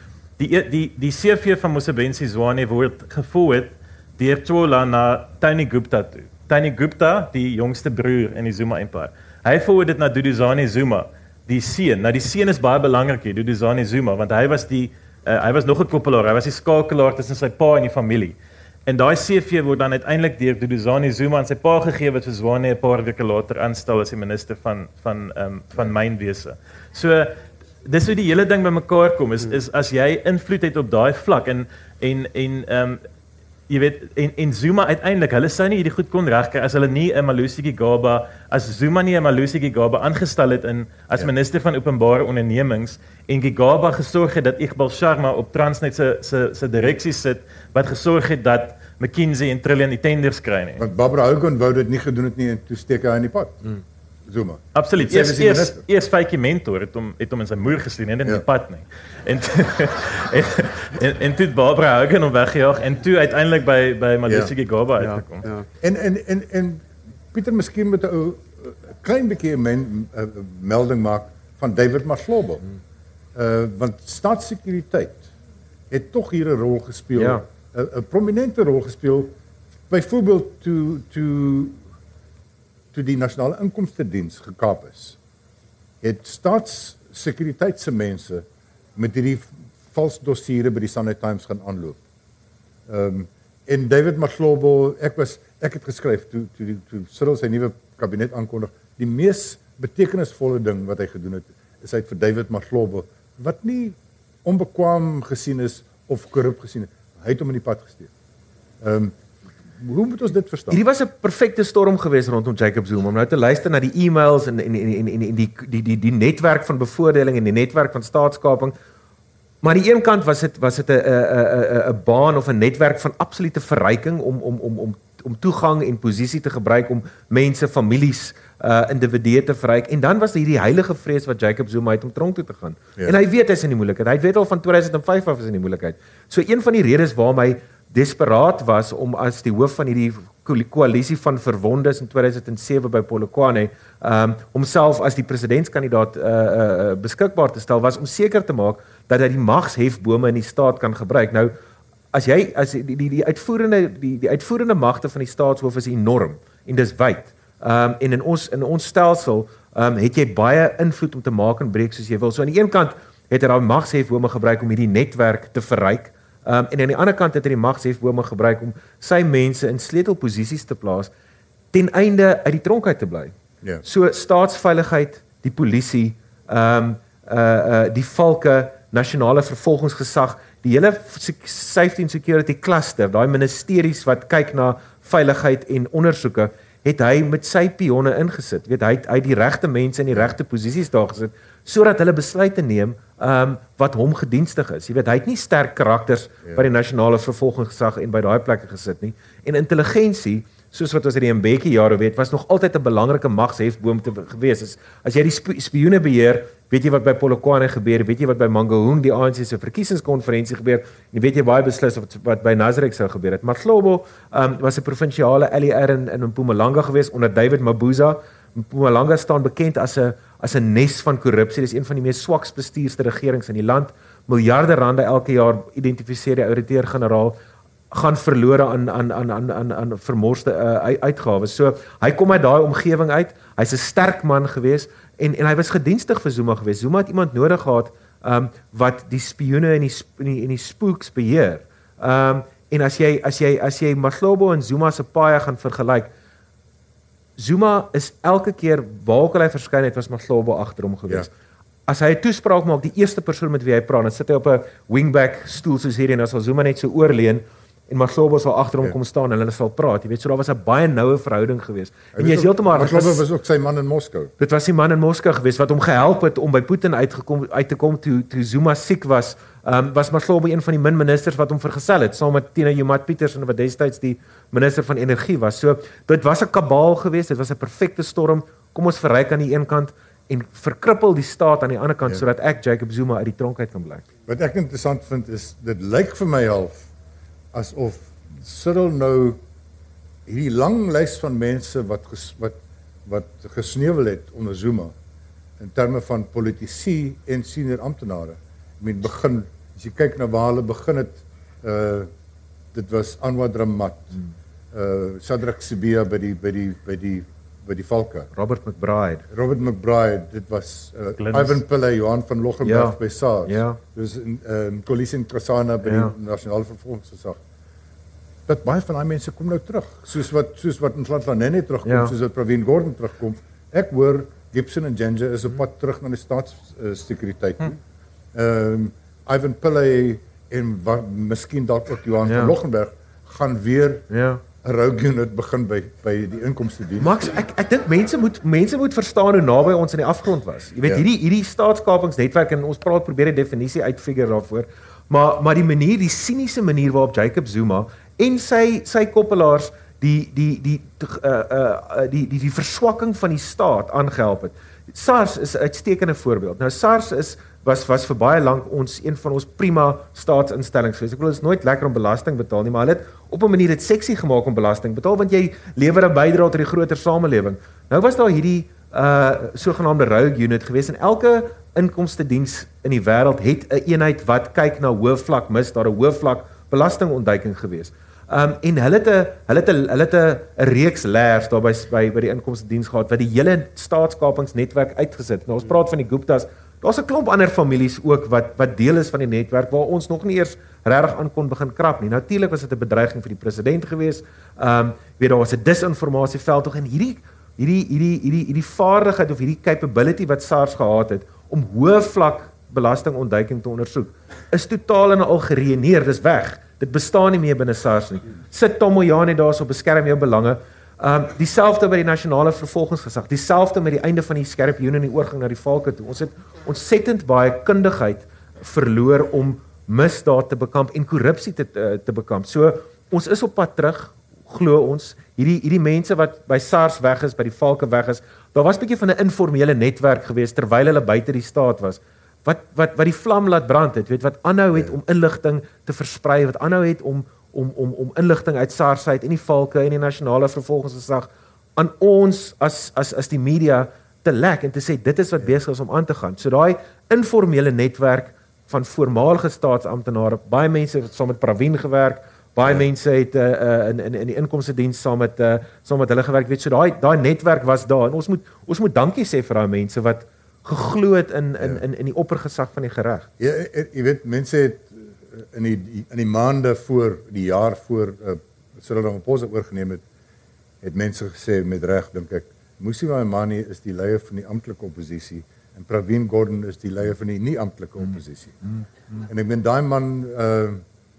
Die die die C V van Mosebesi Zwane word gevoer deur Chola na Tony Gupta toe. Tony Gupta, die jongste broer in die Zuma Empire. Hy voer dit na Duduzane Zuma, die seun. Nou die seun is baie belangrik hier, Duduzane Zuma, want hy was die uh, hy was nog 'n koppelaar. Hy was die skakelaar tussen sy pa en die familie. En daai C V word dan uiteindelik deur Duduzane Zuma aan sy pa gegee wat vir Zwane 'n paar weke later aanstel as die minister van van ehm um, van mynwese. So dis hoe die hele ding bymekaar kom is is as jy invloed het op daai vlak en en en ehm um, jy weet en en Zuma uiteindelik hulle sou nie hierdie goed kon regkry as hulle nie 'n Malusi Gigaba as Zuma nie 'n Malusi Gigaba aangestel het in as ja. minister van openbare ondernemings en Gigaba gesorg het dat Iqbal Sharma op Transnet se se se direksie sit wat gesorg het dat McKinsey en Trillion die tenders kry nie. Want Barbara Hogan wou dit nie gedoen het nie en toe steek hy in die pad. Hmm. Zuma. Absoluut. Sy was Eers die eers minister. eers vytjie mentor het hom het hom in sy moer gesien en in Ja. die pad nie. En en, en en toe het Barbara Hogan hom weggejaag en toe uiteindelik by by Malusi Ja. Gigaba Ja, uitgekom. ja. En en en en Pieter miskien met 'n ou klein bietjie 'n men, uh, melding maak van David Maslobo. Uh want staatssekuriteit het tog hier 'n rol gespeel. Ja. 'n 'n prominente rol gespeel. Byvoorbeeld toe toe toe die nasionale inkomste diens gekaap is. Het staatssekuriteitse mense met hierdie vals dossiere by die Sunday Times gaan aanloop. Ehm um, en David Maslobo, ek was ek het geskryf toe toe die toe Cyril sy nuwe kabinet aankondig, die mees betekenisvolle ding wat hy gedoen het, is hy het vir David Maslobo wat nie onbekwaam gesien is of korrup gesien het. Hy het hom in die pad gesteek. Ehm um, hoe moet ons dit verstaan? Hierdie was 'n perfekte storm geweest rondom Jacob Zuma om nou te luister na die e-mails en en en en en, en die die die die netwerk van bevoordeling en die netwerk van staatskaping. Maar aan die een kant was dit was dit 'n 'n 'n 'n baan of 'n netwerk van absolute verryking om om om om om toegang en posisie te gebruik om mense, families, uh individue te verryk. En dan was hierdie heilige vrees wat Jacob Zuma het om tronk toe te gaan. Ja. En hy weet hy's in die moeilikheid. Hy weet al van tweeduisend vyf af is in die moeilikheid. So een van die redes waarom hy desperaat was om as die hoof van hierdie koalisie van verwondes in tweeduisend sewe by Polokwane, um, homself as die presidentskandidaat uh, uh, beskikbaar te stel, was om seker te maak dat hy die magshefbome in die staat kan gebruik. Nou, as jy as die die die uitvoerende die die uitvoerende magte van die staatshoof is enorm en dis wyd. Um, en in ons in ons stelsel um, het jy baie invloed om te maak en breek soos jy wil. So aan die een kant het hy daai magshefbome gebruik om hierdie netwerk te verryk. Um, en aan die ander kant het hy die magshefbome gebruik om sy mense in sleutelposisies te plaas ten einde uit die tronk uit te bly. Ja. So staatsveiligheid, die polisie, um, uh, uh, die valke, nasionale vervolgingsgesag, die hele safety and security cluster, daai ministeries wat kyk na veiligheid en ondersoeke, het hy met sy pionne ingesit. Weet, hy het hy die regte mense in die regte posisies daar gesit, sodat hulle besluite neem um, wat hom gedienstig is. Jy weet, hy het nie sterk karakters ja. by die nasionale vervolgingsgesag en by daai plekke gesit nie. En intelligensie, soos wat ons in die Mbeki jare weet, was nog altyd 'n belangrike magshefboom te gewees. As, as jy die sp spioene beheer, weet jy wat by Polokwane gebeur, weet jy wat by Mangaung die A N C se verkiesingskonferensie gebeur, en weet jy baie beslis wat, wat by Nasrek sou gebeur het. Mahlobo um, was 'n provinsiale L E R in, in Mpumalanga gewees onder David Mabuza. Mpumalanga staan bekend as 'n as 'n nes van korrupsie. Dis een van die mees swaks bestuurde regerings in die land. Miljarde rande elke jaar identifiseer die ouditeur-generaal gaan verlore aan aan aan aan aan aan vermorste uh, uitgawes. So hy kom uit daai omgewing uit. Hy's 'n sterk man gewees en en hy was gedienstig vir Zuma gewees. Zuma het iemand nodig gehad um wat die spioene en die en die, en die spooks beheer. Um en as jy as jy as jy Mahlobo en Zuma se paai gaan vergelyk, Zuma is elke keer waar ook al hy verskyn het, was Mahlobo agter hom gewees. Ja. As hy 'n toespraak maak, die eerste persoon met wie hy praat, dan sit hy op 'n wingback stoel soos hierdie en as al Zuma net so oorleun en Mahlobo sal agter hom ja. kom staan en hulle sal praat. Jy weet, so daar was 'n baie noue verhouding gewees. En jy is heeltemal Mahlobo was ook sy man in Moskou. Dit was die man in Moskou gewees wat hom gehelp het om by Putin uitgekom uit te kom toe toe Zuma siek was. Um, was Mahlobo een van die min ministers wat hom vergesel het, saam met Tina Joemat Petersen wat destyds die minister van energie was. So dit was 'n kabaal gewees, dit was 'n perfekte storm. Kom ons verryk aan die een kant en verkrippel die staat aan die ander kant ja. sodat ek Jacob Zuma uit die tronk uit kan bly. Wat ek interessant vind is dit lyk vir my half asof Cyril nou hierdie lang lys van mense wat ges, wat wat gesneuwel het onder Zuma in terme van politici en senior amptenare. Ek meen begin as jy kyk na waar hulle begin het, uh dit was Anwar Dramat, hmm. uh Shadrack Sibia by die by die by die by die Valke. Robert McBride. Robert McBride, dit was uh, Ivan Pillay, Johan van Loggenberg ja. by SARS. Ja. Dus in um, Kolisi Nkrasana by ja. die Nasionale Vervolgingsgesag. Dat baie van daai mense kom nou terug, soos wat soos wat Nhlanhla terugkom, ja. soos wat Pravin Gordhan terugkom. Ek hoor Gibson en Ginger is op pad terug na die staatssekuriteit toe. Hm. Um, Ivan Pillay en wat miskien dalk ook Johan ja. van Loggenberg gaan weer ja. 'n rogue unit begin by by die inkomste diens. Max, ek ek dink mense moet mense moet verstaan hoe naby ons in die afgrond was. Jy weet ja. hierdie hierdie staatskapingsnetwerk en ons praat probeer 'n definisie uitfigure daarvoor, maar maar die manier, die siniese manier waarop Jacob Zuma en sy sy koppelaars die die die uh uh die die die verswakking van die staat aangehelp het. SARS is 'n uitstekende voorbeeld. Nou SARS is was was vir baie lank ons een van ons prima staatsinstellings gewees. Ek wil ons nooit lekker om belasting betaal nie, maar hulle het op 'n manier dit seksie gemaak om belasting betaal want jy lewer 'n bydrae tot die groter samelewing. Nou was daar hierdie uh sogenaamde rogue unit gewees en elke inkomste diens in die wêreld het 'n een eenheid wat kyk na hoë vlak misdaad, 'n hoë vlak belastingontduiking gewees. Um en hulle het 'n hulle het 'n hulle het 'n reeks leers daar by by by die inkomste diens gehad wat die hele staatskapingsnetwerk uitgesit. Nou ons praat van die Guptas. Daar's 'n klomp ander families ook wat wat deel is van die netwerk waar ons nog nie eers regtig aan kon begin krap nie. Natuurlik was dit 'n bedreiging vir die president geweest. Um weet daar was 'n disinformasieveldtog en hierdie hierdie hierdie hierdie hierdie vaardigheid of hierdie capability wat SARS gehad het om hoë vlak belastingontduiking te ondersoek is totaal en al gereëneer, dis weg. Dit bestaan nie meer binne SARS nie. Sit Tom Moyane daarso beskerm jou belange. Um dieselfde by die nasionale vervolgingsgesag, dieselfde met die einde van die skerp joene en die oorgang na die valke toe. Ons het ontsettend baie kundigheid verloor om misdaad te bekamp en korrupsie te te, te bekamp. So ons is op pad terug, glo ons. Hierdie hierdie mense wat by SARS weg is, by die valke weg is, daar was 'n bietjie van 'n informele netwerk geweest terwyl hulle buite die staat was. Wat wat wat die vlam laat brand het, weet wat aanhou het om inligting te versprei, wat aanhou het om om om om inligting uit SARS uit en die valke en die nasionale vervolgingsgesag aan ons as as as die media te lek en te sê dit is wat besig is om aan te gaan. So daai informele netwerk van voormalige staatsamptenare, baie mense het saam met Pravin gewerk, baie ja. mense het uh, uh, in in in die inkomste diens saam met uh, saam met hulle gewerk. Weet so daai daai netwerk was daar en ons moet ons moet dankie sê vir daai mense wat geglo het in in ja. in in die oppergesag van die gereg. Ja, jy weet mense het in die in die maande voor die jaar voor uh, Cyril Ramaphosa oorgeneem het, het mense gesê met reg dink ek, Musi Maimane is die leier van die amptelike oppositie en Pravin Gordhan is die leier van die nie amptelike oppositie. Mm, mm. En ek meen daai man uh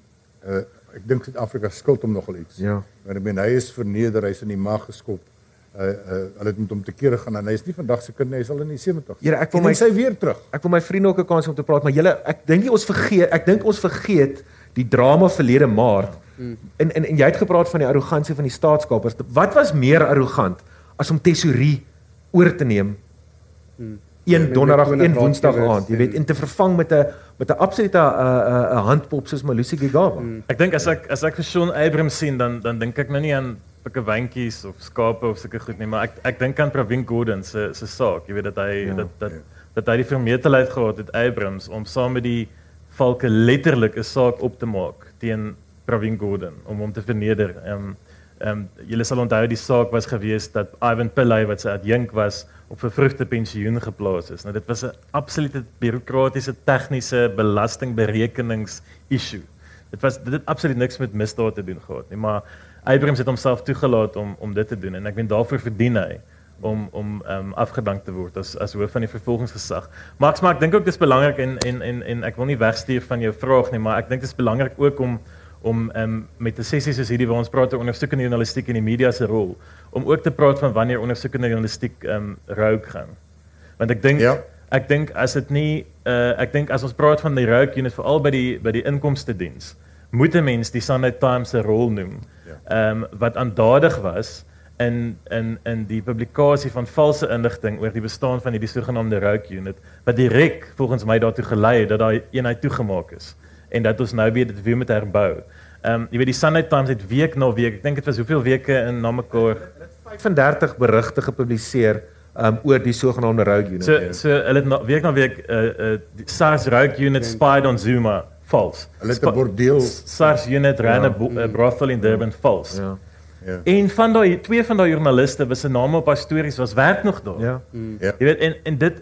uh ek dink Suid-Afrika skuld hom nogal iets. Ja. Want ek meen hy is verneder, hy is in die mag geskop. Uh, uh, hulle het met hom te kere gaan en hy is nie vandag se kind nie, hy is al in die sewentig. Here, ek wil my my sy weer terug. Ek wil my vriende ook 'n kans om te praat, maar julle ek dink nie ons vergeet, ek dink ons vergeet die drama verlede Maart. Mm. En, en en jy het gepraat van die arrogansie van die staatskapers. Wat was meer arrogant as om tesourie oor te neem? Mm. Een ja, donderdag, een woensdag aand, jy weet, en te vervang met 'n met 'n absolute 'n uh, uh, handpop soos Malusi Gigaba. Mm. Ek dink as ek as ek vir Shaun Abrams sien, dan dan dink ek nou nie aan pikkewyntjies of skape of sulke goed nie, maar ek ek dink aan Pravin Gordhan se se saak. Jy weet dat hy ja, dat dat ja. dat hy die vermetelheid gehad het Abrams om saam met die valke letterlik 'n saak op te maak teen Pravin Gordhan om hom te verneder. Ehm um, ehm um, julle sal onthou die saak was gewees dat Ivan Pillay wat sy adjunk was op vervroegde pensioen geplaas is. Nou dit was 'n absolute bureaukratiese tegniese belastingberekenings issue. Dit was dit het absoluut niks met misdaad te doen gehad nie, maar Abrams het homself toegelaat om om dit te doen en ek weet daarvoor verdien hy om om um, afgedank te word as as hoof van die vervolgingsgesag. Maar ek maar ek dink ook dis belangrik en en en en ek wil nie wegstuur van jou vraag nie, maar ek dink dit is belangrik ook om om um, met 'n sessie soos hierdie waar ons praat oor ondersoekende journalistiek en die media se rol, om ook te praat van wanneer ondersoekende journalistiek um, rogue gaan. Want ek dink ja. ek dink as dit nie uh, ek dink as ons praat van die rogue unit veral by die by die inkomste diens, moet 'n mens die Sunday Times se rol noem. Ja. Um, wat aandadig was in in in die publikasie van valse inligting oor die bestaan van hierdie sogenaamde rogue unit wat direk volgens my daartoe gelei het dat daai eenheid toegemaak is en dat ons nou weer dit weer moet herbou. Ehm um, jy weet die Sunday Times het week na week, ek dink dit was hoeveel weke in na mekaar vyfendertig berigte gepubliseer um, oor die sogenaamde rogue unit. So so hulle het na, week na week uh, uh, die SARS rogue unit spied on Zuma vals. Hulle het 'n bordeel SARS unit ran 'n ja. brothel in Durban vals. Ja. Ja. En van daai twee van daai joernaliste was se name op haar stories was werk nog daar. Ja. Mm. ja. Jy weet en en dit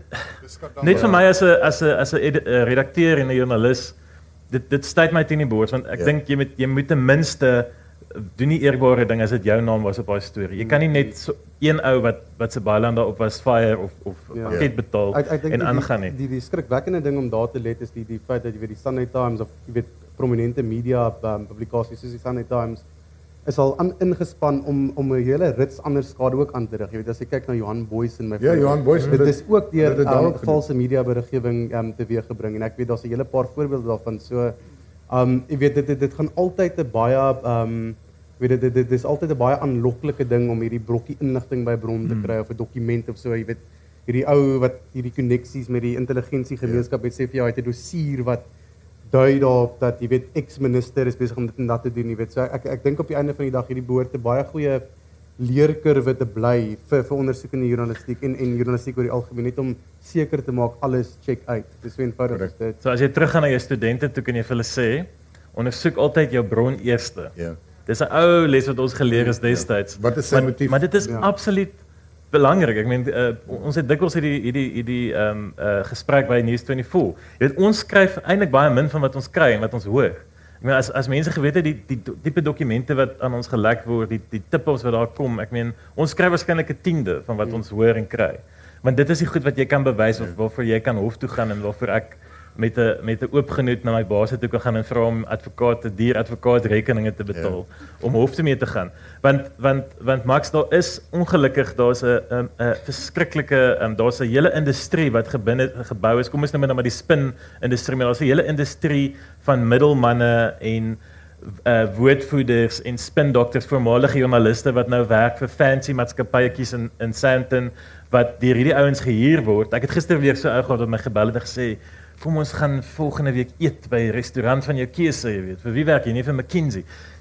net vir my as 'n as 'n as 'n redakteur en 'n joernalis dit dit stuit my teen die bors want ek ja. dink jy moet jy moet ten minste doen nie eerbare ding as dit jou naam was op daai storie. Jy kan nie net so een ou wat wat se byland daarop was fire of of ja. pakket betaal ek, ek en aangaan nie. Die die, die skrikwekkende ding om daar te let is die die feit dat jy weet die Sunday Times of jy weet prominente media um, publikasies soos die Sunday Times is al aan ingespan om om 'n hele rits ander skade ook aan te rig. Jy weet as jy kyk na Johan Boyce en my Ja, Johan Boyce, dit is ook deur um, valse media beriggewing um, teweeggebring en ek weet daar's 'n hele paar voorbeelde daarvan. So um jy weet dit dit, dit gaan altyd 'n baie um weet dit dit, dit is altyd 'n baie aanloklike ding om hierdie brokkie inligting by bron te kry hmm. of 'n dokument of so, jy weet hierdie ou wat hierdie koneksies met die intelligensiegemeenskap het sê vir jou hy het 'n dossier wat dui daarop dat jy weet ex-minister is besig om dit en dat te doen, jy weet. So ek ek dink op die einde van die dag hierdie behoort 'n baie goeie leerkurwe te bly vir vir ondersoekende journalistiek en en journalistiek oor die algemeen net om seker te maak alles check uit. Dis so eenvoudig is dit. So as jy teruggaan na jou studente toe kan jy vir hulle sê ondersoek altyd jou bron eerste. Ja. Dis 'n ou les wat ons geleer is destyds. Ja. Wat is sy motief? Maar dit is ja. absoluut belangrik. Ek meen uh, ons het dikwels hierdie hierdie hierdie ehm um, uh, gesprek by News vyf-twee. Jy weet ons skryf eintlik baie min van wat ons kry en wat ons hoor. Ek meen as as mense geweet het die die tipe dokumente wat aan ons gelek word, die die tippels wat daar kom, ek meen ons skryf waarskynlik 'n tiende van wat ons hoor en kry. Want dit is die goed wat jy kan bewys of waarvoor jy kan hof toe gaan en waarvoor ek met 'n met 'n oop genoot na my baas toe kan gaan en vra om advokate, duur advokaat rekeninge te betaal ja. om hof toe mee te gaan. Want want want Max daar is ongelukkig daar's 'n 'n 'n verskriklike um, daar's 'n hele industrie wat gebinne gebou is. Kom ons nou maar die spin industrie, maar daar's 'n hele industrie van middelmanne en uh woordvoerders en spindokters, voormalige joernaliste wat nou werk vir fancy maatskappyetjies in in Sandton wat deur hierdie ouens gehuur word. Ek het gister weer so ou gehad wat my gebel het en gesê kom ons gaan volgende week eet by 'n restaurant van jou keuse, jy weet. Vir wie werk jy? Nie vir McKinsey.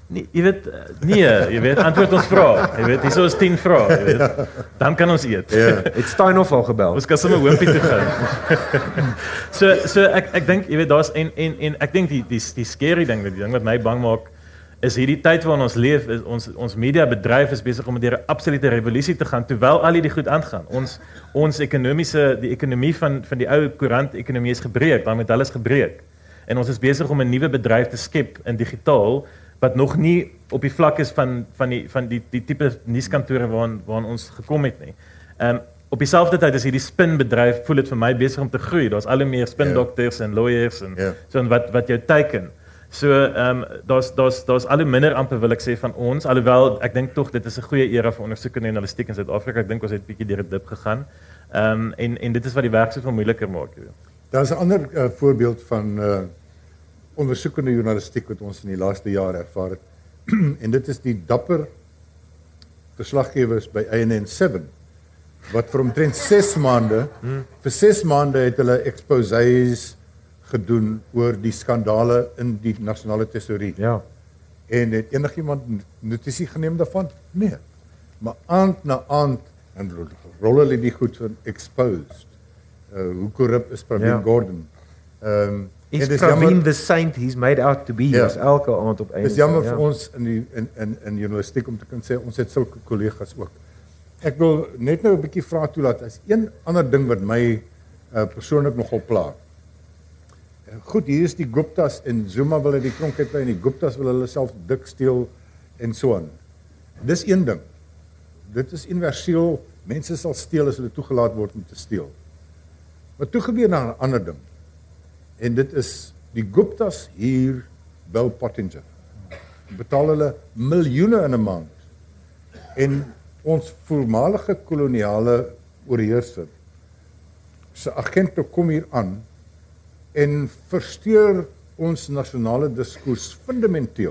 Nee, jy weet nee, jy weet antwoord ons vra. Jy weet, hier is tien vrae, jy weet. Dan kan ons eet. Ja. Het Steinhoff al gebel? Ons kan sommer hoompie toe gaan. so so ek ek dink jy weet daar's en en en ek dink die die die scary ding, die ding wat my bang maak is hierdie tyd waarin ons leef, is ons ons mediabedryf is besig om deur 'n absolute revolusie te gaan terwyl al hierdie goed aangaan. Ons ons ekonomiese die ekonomie van van die ou koerant ekonomie is gebreek, daarmee het alles gebreek. En ons is besig om 'n nuwe bedryf te skep in digitaal wat nog nie op die vlak is van van die van die die tipe nuuskantore waaraan waaraan ons gekom het nie. Ehm um, op dieselfde tyd is hierdie spinbedryf voel dit vir my besig om te groei. Daar's al hoe meer spindokters en lawyers en Ja. so en wat wat jou teiken. So ehm um, daar's daar's daar's al hoe minder amper wil ek sê van ons, alhoewel ek dink tog dit is 'n goeie era vir ondersoekende journalistiek in Suid-Afrika. Ek dink ons het 'n bietjie deur 'n dip gegaan. Ehm um, en en dit is wat die werk soveel moeiliker maak, jy weet. Daar's 'n ander uh, voorbeeld van uh, ondersoekende journalistiek wat ons in die laaste jare ervaar het. En dit is die dapper verslaggewers by A N N seven wat vir omtrent ses maande hmm. vir ses maande het hulle exposés gedoen oor die skandale in die nasionale tesourie. Ja. En het enigiemand notisie geneem daarvan? Nee. Maar aand na aand en rol hulle die goed van exposed. Uh, hoe korrup is Pravin Ja. Gordhan? Ehm um, Is en dis Pravin jammer- the saint he's made out to be, Ja. as elke aand op Dit is jammer vir ons in die in in in journalistiek om te kan sê ons het sulke kollegas ook. Ek wil net nou 'n bietjie vra toelaat. As een ander ding wat my uh, persoonlik nogal pla. Uh, goed, hier is die Guptas en Zuma wil uit die tronk uitbly en die Guptas wil hulle self dik steel en so aan. Dis een ding. Dit is universeel. Mense sal steel as hulle toegelaat word om te steel. Maar toe gebeur daar 'n ander ding. En dit is die Guptas hier Bell Pottinger. Betaal hulle miljoene in 'n maand. En ons voormalige koloniale oorheerser se agente kom hier aan en versteur ons nasionale diskurs fundamenteel.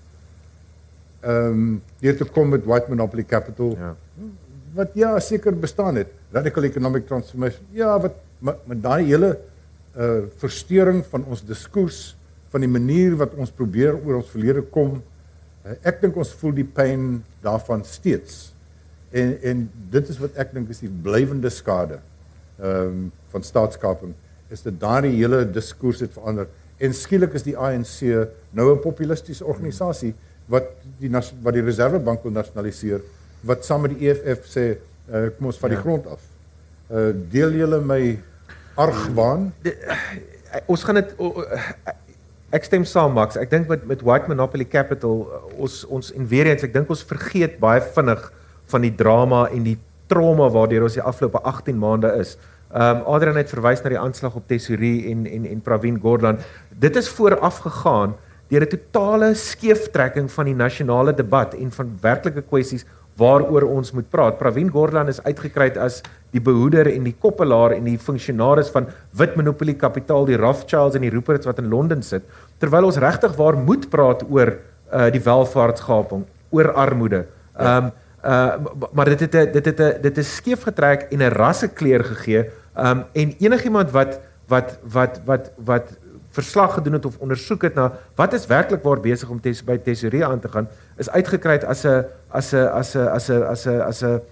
Ehm um, deur te kom met white monopoly capital. Ja. Wat ja seker bestaan het. Radical economic transformation. Ja, wat met, met daai hele uh versteuring van ons diskurs, van die manier wat ons probeer oor ons verlede kom. Uh, ek dink ons voel die pyn daarvan steeds. En en dit is wat ek dink is die blywende skade ehm um, van staatskaping, is dat daardie hele diskurs het verander. En skielik is die A N C nou 'n populistiese organisasie wat die wat die Reservebank wil nasionaliseer, wat saam met die E F F sê uh, kom ons van die Ja. grond af. Uh, deel julle my argwaan? Ons gaan dit ek stem saam Max. Ek dink met met White Monopoly Capital ons ons en weer eens ek dink ons vergeet baie vinnig van die drama en die trauma waardeur ons die afgelope agttien maande is. Ehm um, Adrian het verwys na die aanslag op Tesourie en en en Pravin Gordhan. Dit is vooraf gegaan deur 'n totale skeeftrekking van die nasionale debat en van werklike kwessies waaroor ons moet praat. Pravin Gordhan is uitgekry as die behoeder en die koppelaar en die funksionaris van wit monopolie kapitaal, die Rothschilds en die Ruperts wat in Londen sit, terwyl ons regtig waar moet praat oor uh, die welvaartskaping, oor armoede. Ehm um, uh, maar dit het 'n dit het 'n dit is skeef getrek en 'n rassekleur gegee. Ehm um, en enigiemand wat wat wat wat wat verslag gedoen het of ondersoek het na wat is werklik waar besig om tes, by tesourie aan te gaan, is uitgekry as 'n as 'n as 'n as 'n as 'n as 'n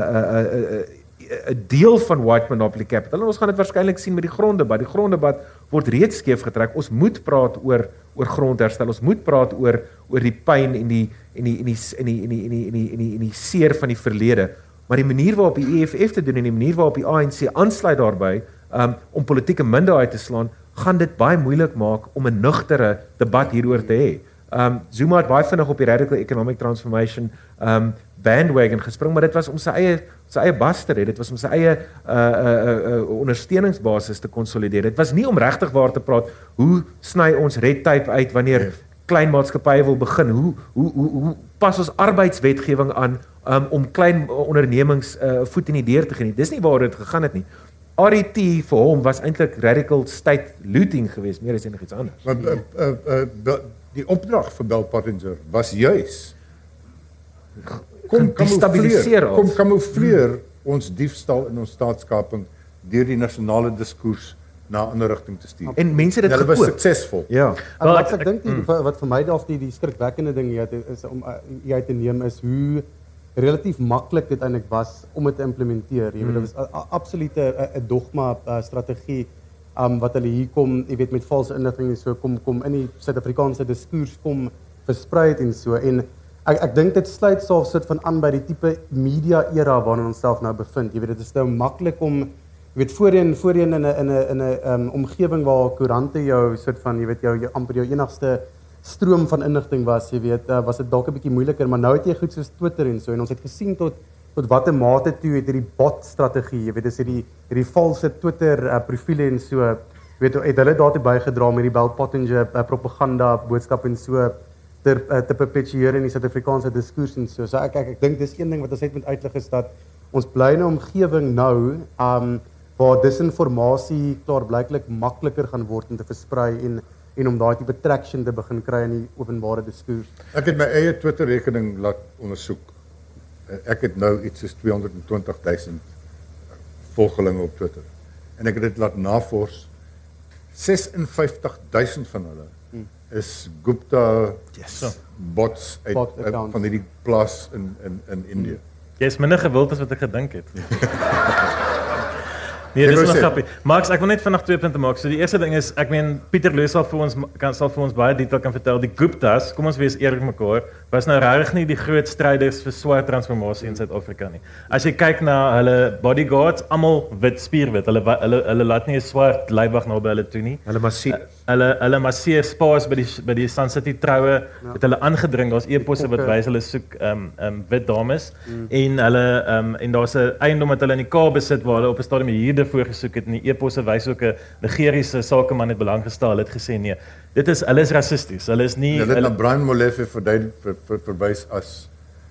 'n deel van White Monopoly Capital. En ons gaan dit waarskynlik sien met die gronddebat. Die gronddebat word reeds skeef getrek. Ons moet praat oor oor grondherstel. Ons moet praat oor oor die pyn en die en die en die en die en die en die en die en die, en die seer van die verlede. Maar die manier waarop die E F F te doen en die manier waarop die A N C aansluit daarbey um, om politieke minderheid te slaan, gaan dit baie moeilik maak om 'n nugtere debat hieroor te hê. Um Zuma het baie vinnig op die Radical Economic Transformation um bandwagon gespring, maar dit was om sy eie sy eie bas te red. Dit was om sy eie uh uh, uh ondersteuningsbasis te konsolideer. Dit was nie om regtig waar te praat hoe sny ons red tape uit wanneer yes. klein maatskappye wil begin. Hoe hoe hoe hoe pas ons arbeidswetgewing aan um, om klein ondernemings uh, voet in die deur te gee. Dis nie waar dit gegaan het nie. R E T vir hom was eintlik radical state looting geweest, meer as enigiets anders. Maar uh, uh, uh, die opdrag vir Bell Pottinger was juis kom destabiliseer kamoufleer, kom kamoufleer hmm. ons diefstal in ons staatskaping deur die nasionale diskurs na 'n ander rigting te stuur. En mense het En dit hulle was gekoop. suksesvol. Ja. En wat ek- ek dink die- wat wat vir my daar die die skrikwekkende ding hier is om uh, hier uit te neem is hoe relatief maklik dit eintlik was om dit te implementeer. Jy weet dit was 'n absolute 'n dogma uh, strategie um, wat hulle hier kom, jy weet met valse inligting en so kom kom in die Suid-Afrikaanse diskurs kom versprei het en so en ek ek dink dit sluit selfs sit van aan by die tipe media era waarin ons self nou bevind. Jy weet dit is nou maklik om jy weet voorheen voorheen in 'n in 'n in 'n um, omgewing waar koerante jou soort van jy weet jou, jou amper jou enigste stroom van inligting was, jy weet, uh, was dit dalk 'n bietjie moeiliker, maar nou het jy goed soos Twitter en so en ons het gesien tot tot watter mate toe het hierdie bot strategie, jy weet, dis hierdie hierdie valse Twitter uh, profile en so, jy weet, het hulle daartoe bygedra met die Bell Pottinger uh, propaganda boodskap en so ter uh, te perpetueer in die Suid-Afrikaanse diskurs en so. So ek ek ek dink dis een ding wat ons net moet uitlig is dat ons bly in 'n omgewing nou um waar disinformasie klaarblyklik makliker gaan word om te versprei en en om daai tipe traction te begin kry in die openbare diskurs. Ek het my eie Twitter rekening laat ondersoek. Ek het nou iets soos tweehonderd en twintig duisend volgelinge op Twitter. En ek het dit laat navors. ses en vyftig duisend van hulle hmm. is Gupta Yes. bots uit, Bot uit accounts. van hierdie plaas in in in Indië. Jy is minder gewild as wat ek gedink het. Nee, Ek dis wou nog sê- grappie. Max, ek wil net vinnig twee punte maak. So die eerste ding is, ek meen Pieter Loos sal vir ons kan sal vir ons baie detail kan vertel. Die Guptas, kom ons wees eerlik mekaar, was nou regtig nie die groot stryders vir swart transformasie in Suid-Afrika nie. As jy kyk na hulle bodyguards, almal wit spierwit. Hulle wa- hulle hulle laat nie 'n swart leibwag naby hulle toe nie. Hulle massie Hulle hulle masseer spaas by die by die Sun City troue, ja. Het hulle aangedring. Daar's e-posse wat wys hulle soek ehm um, ehm um, wit dames mm. en hulle ehm um, en daar's 'n eiendom wat hulle in die Kaap besit waar hulle op 'n stadium 'n huurder voorgesoek het en die e-posse wys ook 'n Nigeriese sakeman het belang gestel. Hulle het gesê nee, dit is hulle is rassisties. Hulle is nie Hulle het hulle, na Brian Molefe verduidelik ver, ver, verwys as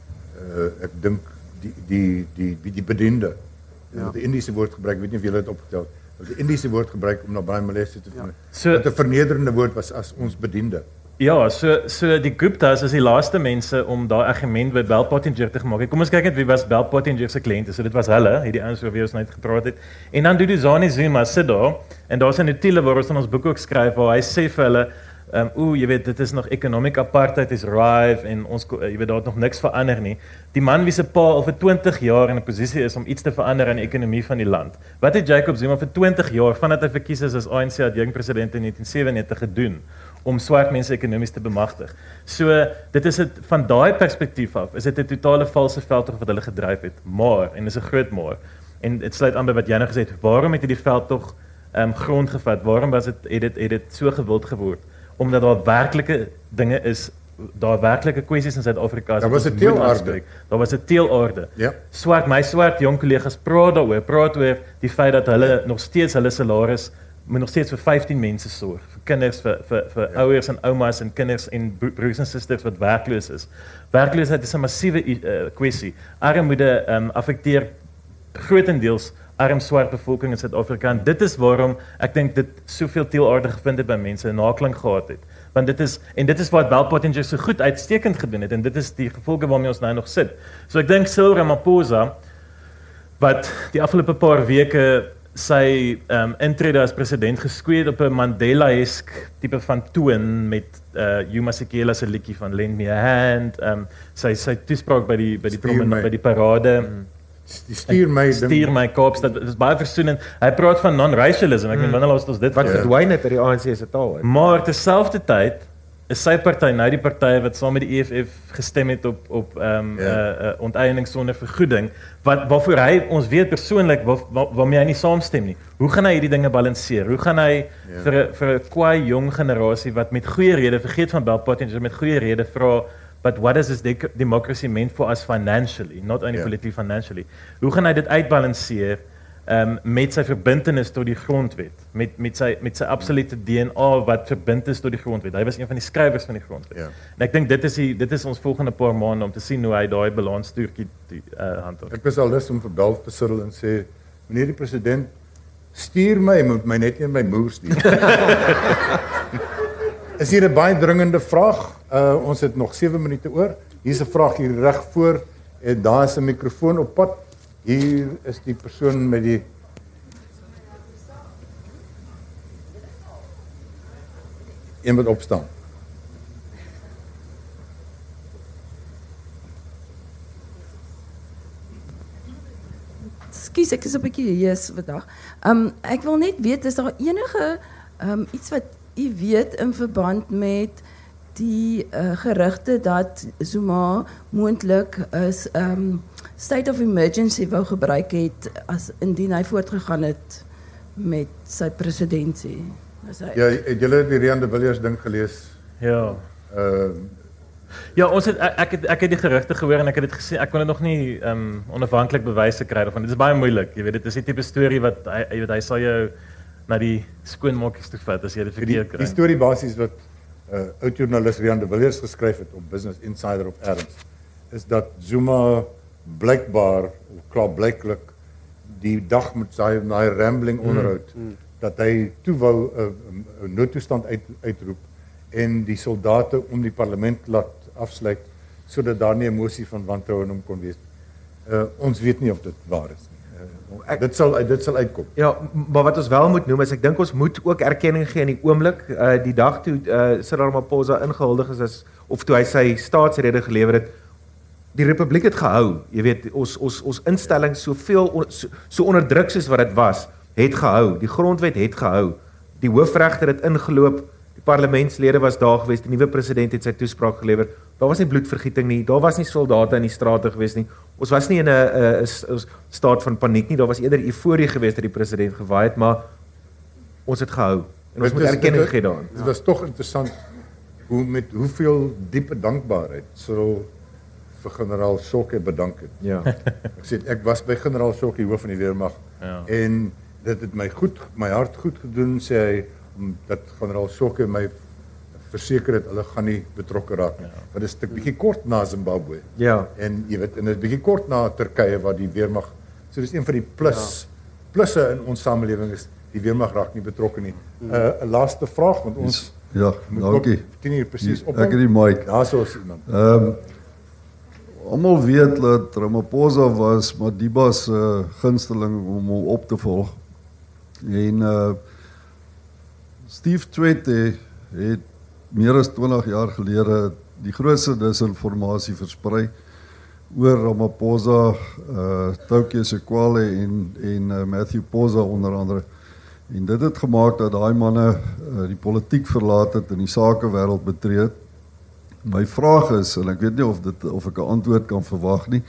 uh, ek dink die die die die, die bediende. Ja. Die Indiese woord gebruik, ek weet nie of julle dit opgetel het. Hulle het die Indiese woord gebruik om na Brian Molefe te verwys. So- Wat 'n vernederende woord was as ons bediende. Ja, so so die Guptas is die laaste mense om daai argument by Bell Pottinger te gemaak het. Kom ons kyk net wie was Bell Pottinger se kliënte. So dit was hulle, hierdie ouens oor wie ons net gepraat het. En dan doen die Zani Zuma sit daar en daar's 'n notule waar ons in ons boek ook skryf waar hy sê vir hulle Ehm um, o, jy weet dit is nog economic apartheid is rife en ons jy weet daar het nog niks verander nie. Die man wie se pa al vir twintig jaar in 'n posisie is om iets te verander aan die ekonomie van die land. Wat het Jacob Zuma vir twintig jaar vandat hy verkies is as A N C adjunkpresident in negentien sewennegentig gedoen om swart mense ekonomies te bemagtig? So dit is dit van daai perspektief af is dit 'n totale valse veldtog wat hulle gedryf het. Maar en dis 'n groot maar. En dit sluit aan by wat jy nou gesê het. Waarom het hierdie veldtog ehm um, grond gevat? Waarom was dit het dit het dit so gewild geword? Omdat daar werklike dinge is, daar werklike kwessies in Suid-Afrika. Daar was 'n teelaarde. Daar was 'n teelaarde. Ja. Swart, my swart jong kollegas praat daaroor, praat oor die feit dat hulle nog steeds hulle salaris moet nog steeds vir vyftien mense sorg, vir kinders, vir vir vir ja. ouers en oumas en kinders en broers en susters wat werkloos is. Werkloosheid is 'n massiewe uh, kwessie. Armoede um, affekteer grootendeels arm swart bevolking in Suid-Afrika en dit is waarom ek dink dit soveel teelaarde gevind het by mense en naklank gehad het. Want dit is en dit is wat Bell Pottinger so goed uitstekend gedoen het en dit is die gevolge waarmee ons nou nog sit. So ek dink Cyril Ramaphosa wat die afgelope paar weke sy um, intrede as president geskweet op 'n Mandela-esk tipe van toon met uh, Yuma Sekela se liedjie van Lend Me a Hand, um, sy sy toespraak by die by die Stuur my. by die parade. Mm. Die stuur my Stuur my Kaapstad. Dit is baie versoenend. Hy praat van non-racialism. Ek meen wanneer laas het ons dit wat gehoor? verdwyn het uit die A N C se taal uit. Maar terselfdertyd is sy party nou die party wat saam met die E F F gestem het op op ehm um, Ja. uh, uh, onteiening sonder vergoeding wat waarvoor hy ons weet persoonlik waar, waar, waarmee hy nie saamstem nie. Hoe gaan hy hierdie dinge balanseer? Hoe gaan hy Ja. vir 'n vir 'n kwaai jong generasie wat met goeie rede vergeet van Bell Pottinger met goeie rede vra but what does this de- democracy mean for us financially, not only Ja. politically financially? Hoe gaan hy dit uitbalanseer? Um, met sy verbintenis tot die grondwet, met met sy met sy absolute D N A wat verbind is tot die grondwet. Hy was een van die skrywers van die grondwet. Ja. En ek dink dit is die dit is ons volgende paar maande om te sien hoe hy daai balanstoertjie uh, handhaaf. Ek was al lus om vir Bell te sirdel en sê, meneer die president, stuur my, moet my net in my moer stuur. Is hier 'n baie dringende vraag. Uh, ons het nog sewe minute oor. Hier's 'n vraag hier reg voor en daar is 'n mikrofoon op pad. Hier is die persoon met die Een wat opstaan. Skus, ek is 'n bietjie jees vandag. Um ek wil net weet, is daar enige um iets wat u weet in verband met die uh, gerugte dat Zuma moontlik is um state of emergency wou gebruik het as indien hy voortgegaan het met sy presidentsie. As hy Ja, het julle die Rian de Villiers ding gelees? Ja. Uh Ja, ons het ek ek het ek het die gerugte gehoor en ek het dit gesien. Ek kon dit nog nie ehm um, onafhanklik bewyse kry daarvan. Dit is baie moeilik. Jy weet, dit is die tipe storie wat hy jy weet hy sal jou na die skoonmaakers toe vat as jy dit die, verkeerd kry. die storie basies wat uh, oud-joernalis Rian de Villiers geskryf het op Business Insider op Erns, is dat Zuma blykbaar, of klaarblyklik, die dag met sy daai rambling onderhoud, mm, mm. dat hy toe wou 'n uh, uh, noodtoestand uit, uitroep en die soldate om die parlement laat afsluit sodat daar nie 'n mosie van wantroue in hom kon wees. Uh, ons weet nie of dit waar is nie. Uh, ek, dit sal dit sal uitkom. Ja, maar wat ons wel moet noem is ek dink ons moet ook erkenning gee in die oomblik, uh, die dag toe uh, Cyril Ramaphosa ingehuldig is as of toe hy sy staatsrede gelewer het. Die republiek het gehou. Jy weet, ons ons ons instellings soveel on, so, so onderdruk soos wat dit was, het gehou. Die grondwet het gehou. Die hoofregter het ingeloop. Die parlementslede was daar gewees. Die nuwe president het sy toespraak gelewer. Daar was nie bloedvergieting nie. Daar was nie soldate in die strate gewees nie. Ons was nie in 'n 'n staat van paniek nie. Daar was eerder euforie gewees dat die president gewaai het, maar ons het gehou. En ons Dit moet is- erkenning dit- gee daaraan. Dit was tog interessant hoe met hoeveel diepe dankbaarheid Cyril vir generaal Shokke bedank het. Ja. Ek sê ek was by generaal Shokke, hoof van die weermag, Ja. en dit het my goed, my hart goed gedoen, sê hy, omdat generaal Shokke my verseker het hulle gaan nie betrokke raak nie. Want dit is 'n bietjie kort na Zimbabwe. Ja. En jy weet, en dit is bietjie kort na Turkye waar die weermag. So dis een van die plus plusse in ons samelewing is die weermag raak nie betrokke nie. 'n uh, 'n laaste vraag want ons Ja, moet dankie. ook tien uur presies op. Ek het die mic. Daarso is iemand. Ehm um, almal weet dat Ramaphosa was Madiba se uh, gunsteling om hom op te volg. En uh Steve Tshwete het meer as twintig jaar gelede die grootste disinformasie versprei oor Ramaphosa, uh Tokyo Sekwale en en uh, Matthew Poza onder andere. En dit het gemaak dat daai manne uh, die politiek verlaat het en die sakewêreld betree het. My vraag is, en ek weet nie of dit of ek 'n antwoord kan verwag nie.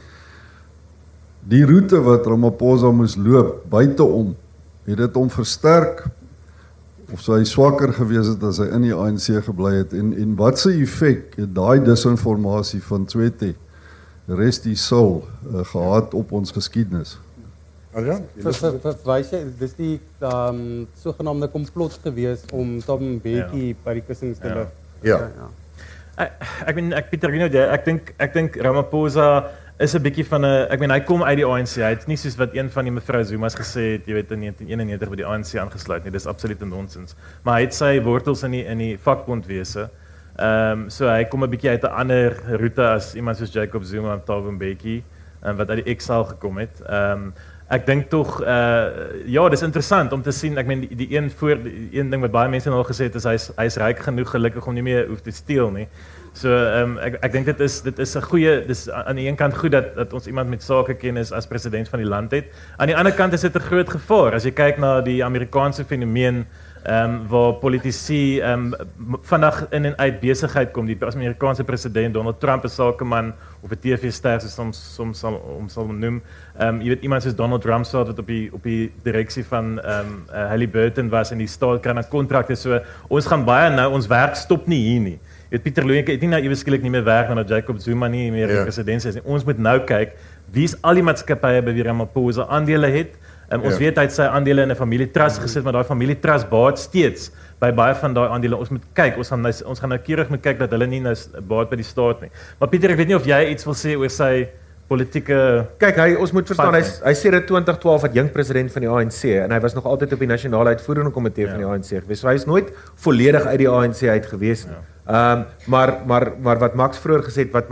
Die roete wat Ramaphosa moes loop buiteom, het dit hom versterk of sou hy swakker gewees het as hy in die A N C gebly het en en wat se effek het daai disinformasie van Tshwete, rest die soul, uh, gehad op ons geskiedenis? Adrian, Ver- ver- Verwys jy, dis die um, sogenaamde komplot gewees om Thabo Mbeki by die kussings te Ja. lig. Ja. ja. Ek ek meen ek Pieter Rino, ek dink ek dink Ramaphosa is 'n bietjie van 'n ek meen hy kom uit die A N C. Hy het nie soos wat een van die mevrou Zuma's gesê het, jy weet in negentien eenennegentig by die A N C aangesluit nie. Dis absolute nonsens. Maar hy het sy wortels in die in die vakbondwese. Ehm um, so hy kom 'n bietjie uit 'n ander roete as iemand soos Jacob Zuma en Thabo Mbeki, um, wat uit die exile gekom het. Ehm um, ek dink tog uh ja, dis interessant om te sien. Ek meen die, die een voor die een ding wat baie mense nou al gesê het is hy's hy's ryk genoeg gelukkig om nie meer hoef te steel nie. So ehm um, ek ek dink dit is dit is 'n goeie dis aan die een kant goed dat dat ons iemand met sakekennis as president van die land het. Aan die ander kant is dit 'n groot gevaar as jy kyk na die Amerikaanse fenomeen ehm um, waar politici ehm um, vandag in en uit besigheid kom. Die Amerikaanse president Donald Trump is sakeman of 'n T V-ster soos soms soms sal om sal noem. Ehm um, jy weet iemand soos Donald Rumsfeld wat op die op die direksie van ehm um, uh, Halliburton was en die staat kry 'n kontrakte. So ons gaan baie nou ons werk stop nie hier nie. Jy weet Pieter Louw, ek het nie nou eweskielik nie meer werk nadat Jacob Zuma nie meer die Ja. president is nie. Ons moet nou kyk wie is al die maatskappye by wie Ramaphosa aandele het. Um, ons Ja. weet hy het sy aandele in 'n familietrust gesit, maar daai familietrust baat steeds by baie van daai aandele. Ons moet kyk, ons gaan nou, ons gaan nou keurig moet kyk dat hulle nie nou baat by die staat nie. Maar Pieter, ek weet nie of jy iets wil sê oor sy politieke Kyk, hy ons moet verstaan Pad, hy hy sê dit twintig twaalf wat jong president van die A N C en hy was nog altyd op die nasionale uitvoerende komitee Ja. van die A N C gewees. So hy is nooit volledig uit die A N C uit gewees nie. Ehm um, maar maar maar wat Max vroeër gesê het wat my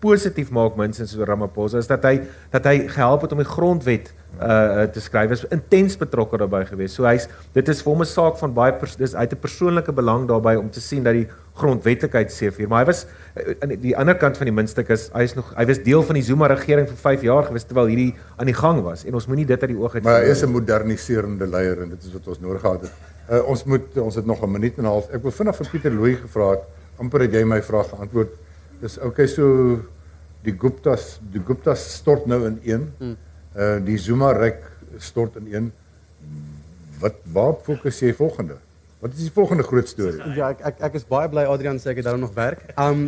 positief maak minstens oor Ramaphosa is dat hy dat hy gehelp het om die grondwet uh te skryf. Hy is intens betrokke daarbey geweest. So hy's dit is vir hom 'n saak van baie dis uit 'n persoonlike belang daarbey om te sien dat die grondwetlikheid seëvier. Maar hy was aan die ander kant van die muntstuk is hy is nog hy was deel van die Zuma regering vir vyf jaar geweest terwyl hierdie aan die gang was en ons moenie dit uit die oog uit. Maar hy is 'n moderniserende leier en dit is wat ons nodig gehad het. Uh, ons moet ons het nog 'n minuut en 'n half. Ek wil vinnig vir Pieter Louw gevra het, amper het jy my vraag geantwoord. Dis okay, so die Guptas, die Guptas stort nou in een. Hmm. Uh, die Zuma ryk stort in een. Wat waarop fokus jy volgende? Wat is die volgende groot storie? Ja, ek ek ek is baie bly Adrian sê ek het daar nog werk. Um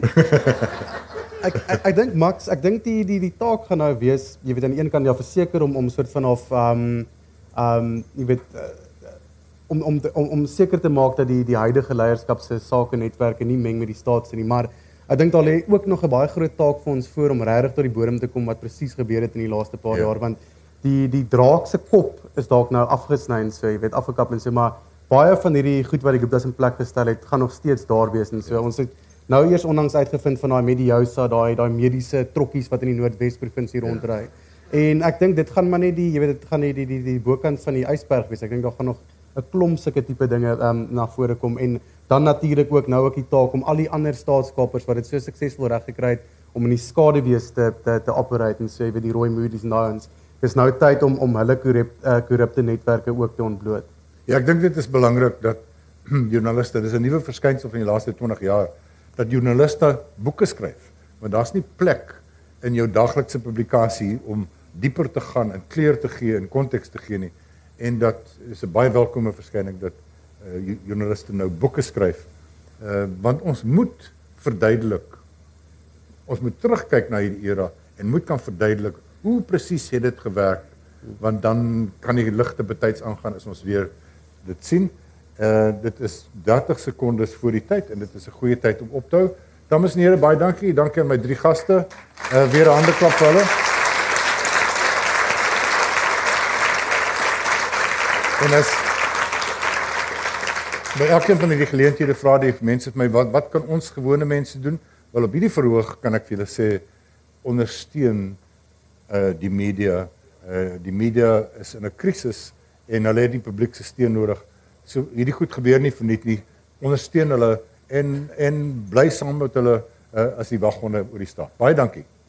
ek ek, ek dink Max, ek dink die die die taak gaan nou wees, jy weet aan die een kant ja verseker om om soort van of um um jy weet uh, om om om om seker te maak dat die die huidige leierskap se sake netwerke nie meng met die staat se nie, maar ek dink daar lê ook nog 'n baie groot taak vir ons voor om regtig tot die bodem te kom wat presies gebeur het in die laaste paar ja. jaar, want die die draak se kop is dalk nou afgesny en so, jy weet afgekap en so, maar baie van hierdie goed wat die Guptas in plek gestel het, gaan nog steeds daar wees en so. Ja. Ons het nou eers onlangs uitgevind van daai Mediosa, daai daai mediese trokkies wat in die Noordwes provinsie ja. rondry. En ek dink dit gaan maar net die, jy weet dit gaan net die die die, die bokant van die ysberg wees. Ek dink daar gaan nog 'n klomp sulke tipe dinge um, na vore kom en dan natuurlik ook nou ook die taak om al die ander staatskapers wat dit so suksesvol reg gekry het om in die skaduwees te te te operate en sê so, weet die Roy Moody's en daai ons. Dis nou tyd om om hulle korrupte uh, korrupte netwerke ook te ontbloot. Ja, ek dink dit is belangrik dat joernaliste, dis 'n nuwe verskynsel van die laaste twintig jaar, dat joernaliste boeke skryf. Want daar's nie plek in jou daglikse publikasie om dieper te gaan en kleur te gee en konteks te gee nie. En dat is 'n baie welkome verskyning dat uh, joernaliste nou boeke skryf. Uh, want ons moet verduidelik. Ons moet terugkyk na hierdie era en moet kan verduidelik hoe presies het dit gewerk, want dan kan die ligte betyds aangaan as ons weer dit sien. Uh, dit is dertig sekondes voor die tyd en dit is 'n goeie tyd om op te hou. Dames en here, baie dankie. Dankie aan my drie gaste. Uh, weer 'n hande klap vir hulle. En as by elkeen van die geleenthede vra die mense vir my, wat, wat kan ons gewone mense doen? Wel, op hierdie verhoog kan ek vir julle sê, ondersteun uh, die media. Uh, die media is in 'n krisis en hulle het die publiek se steun nodig. So hierdie goed gebeur nie verniet nie. Ondersteun hulle en en bly saam met hulle uh, as die waghonde oor die stad. Baie dankie.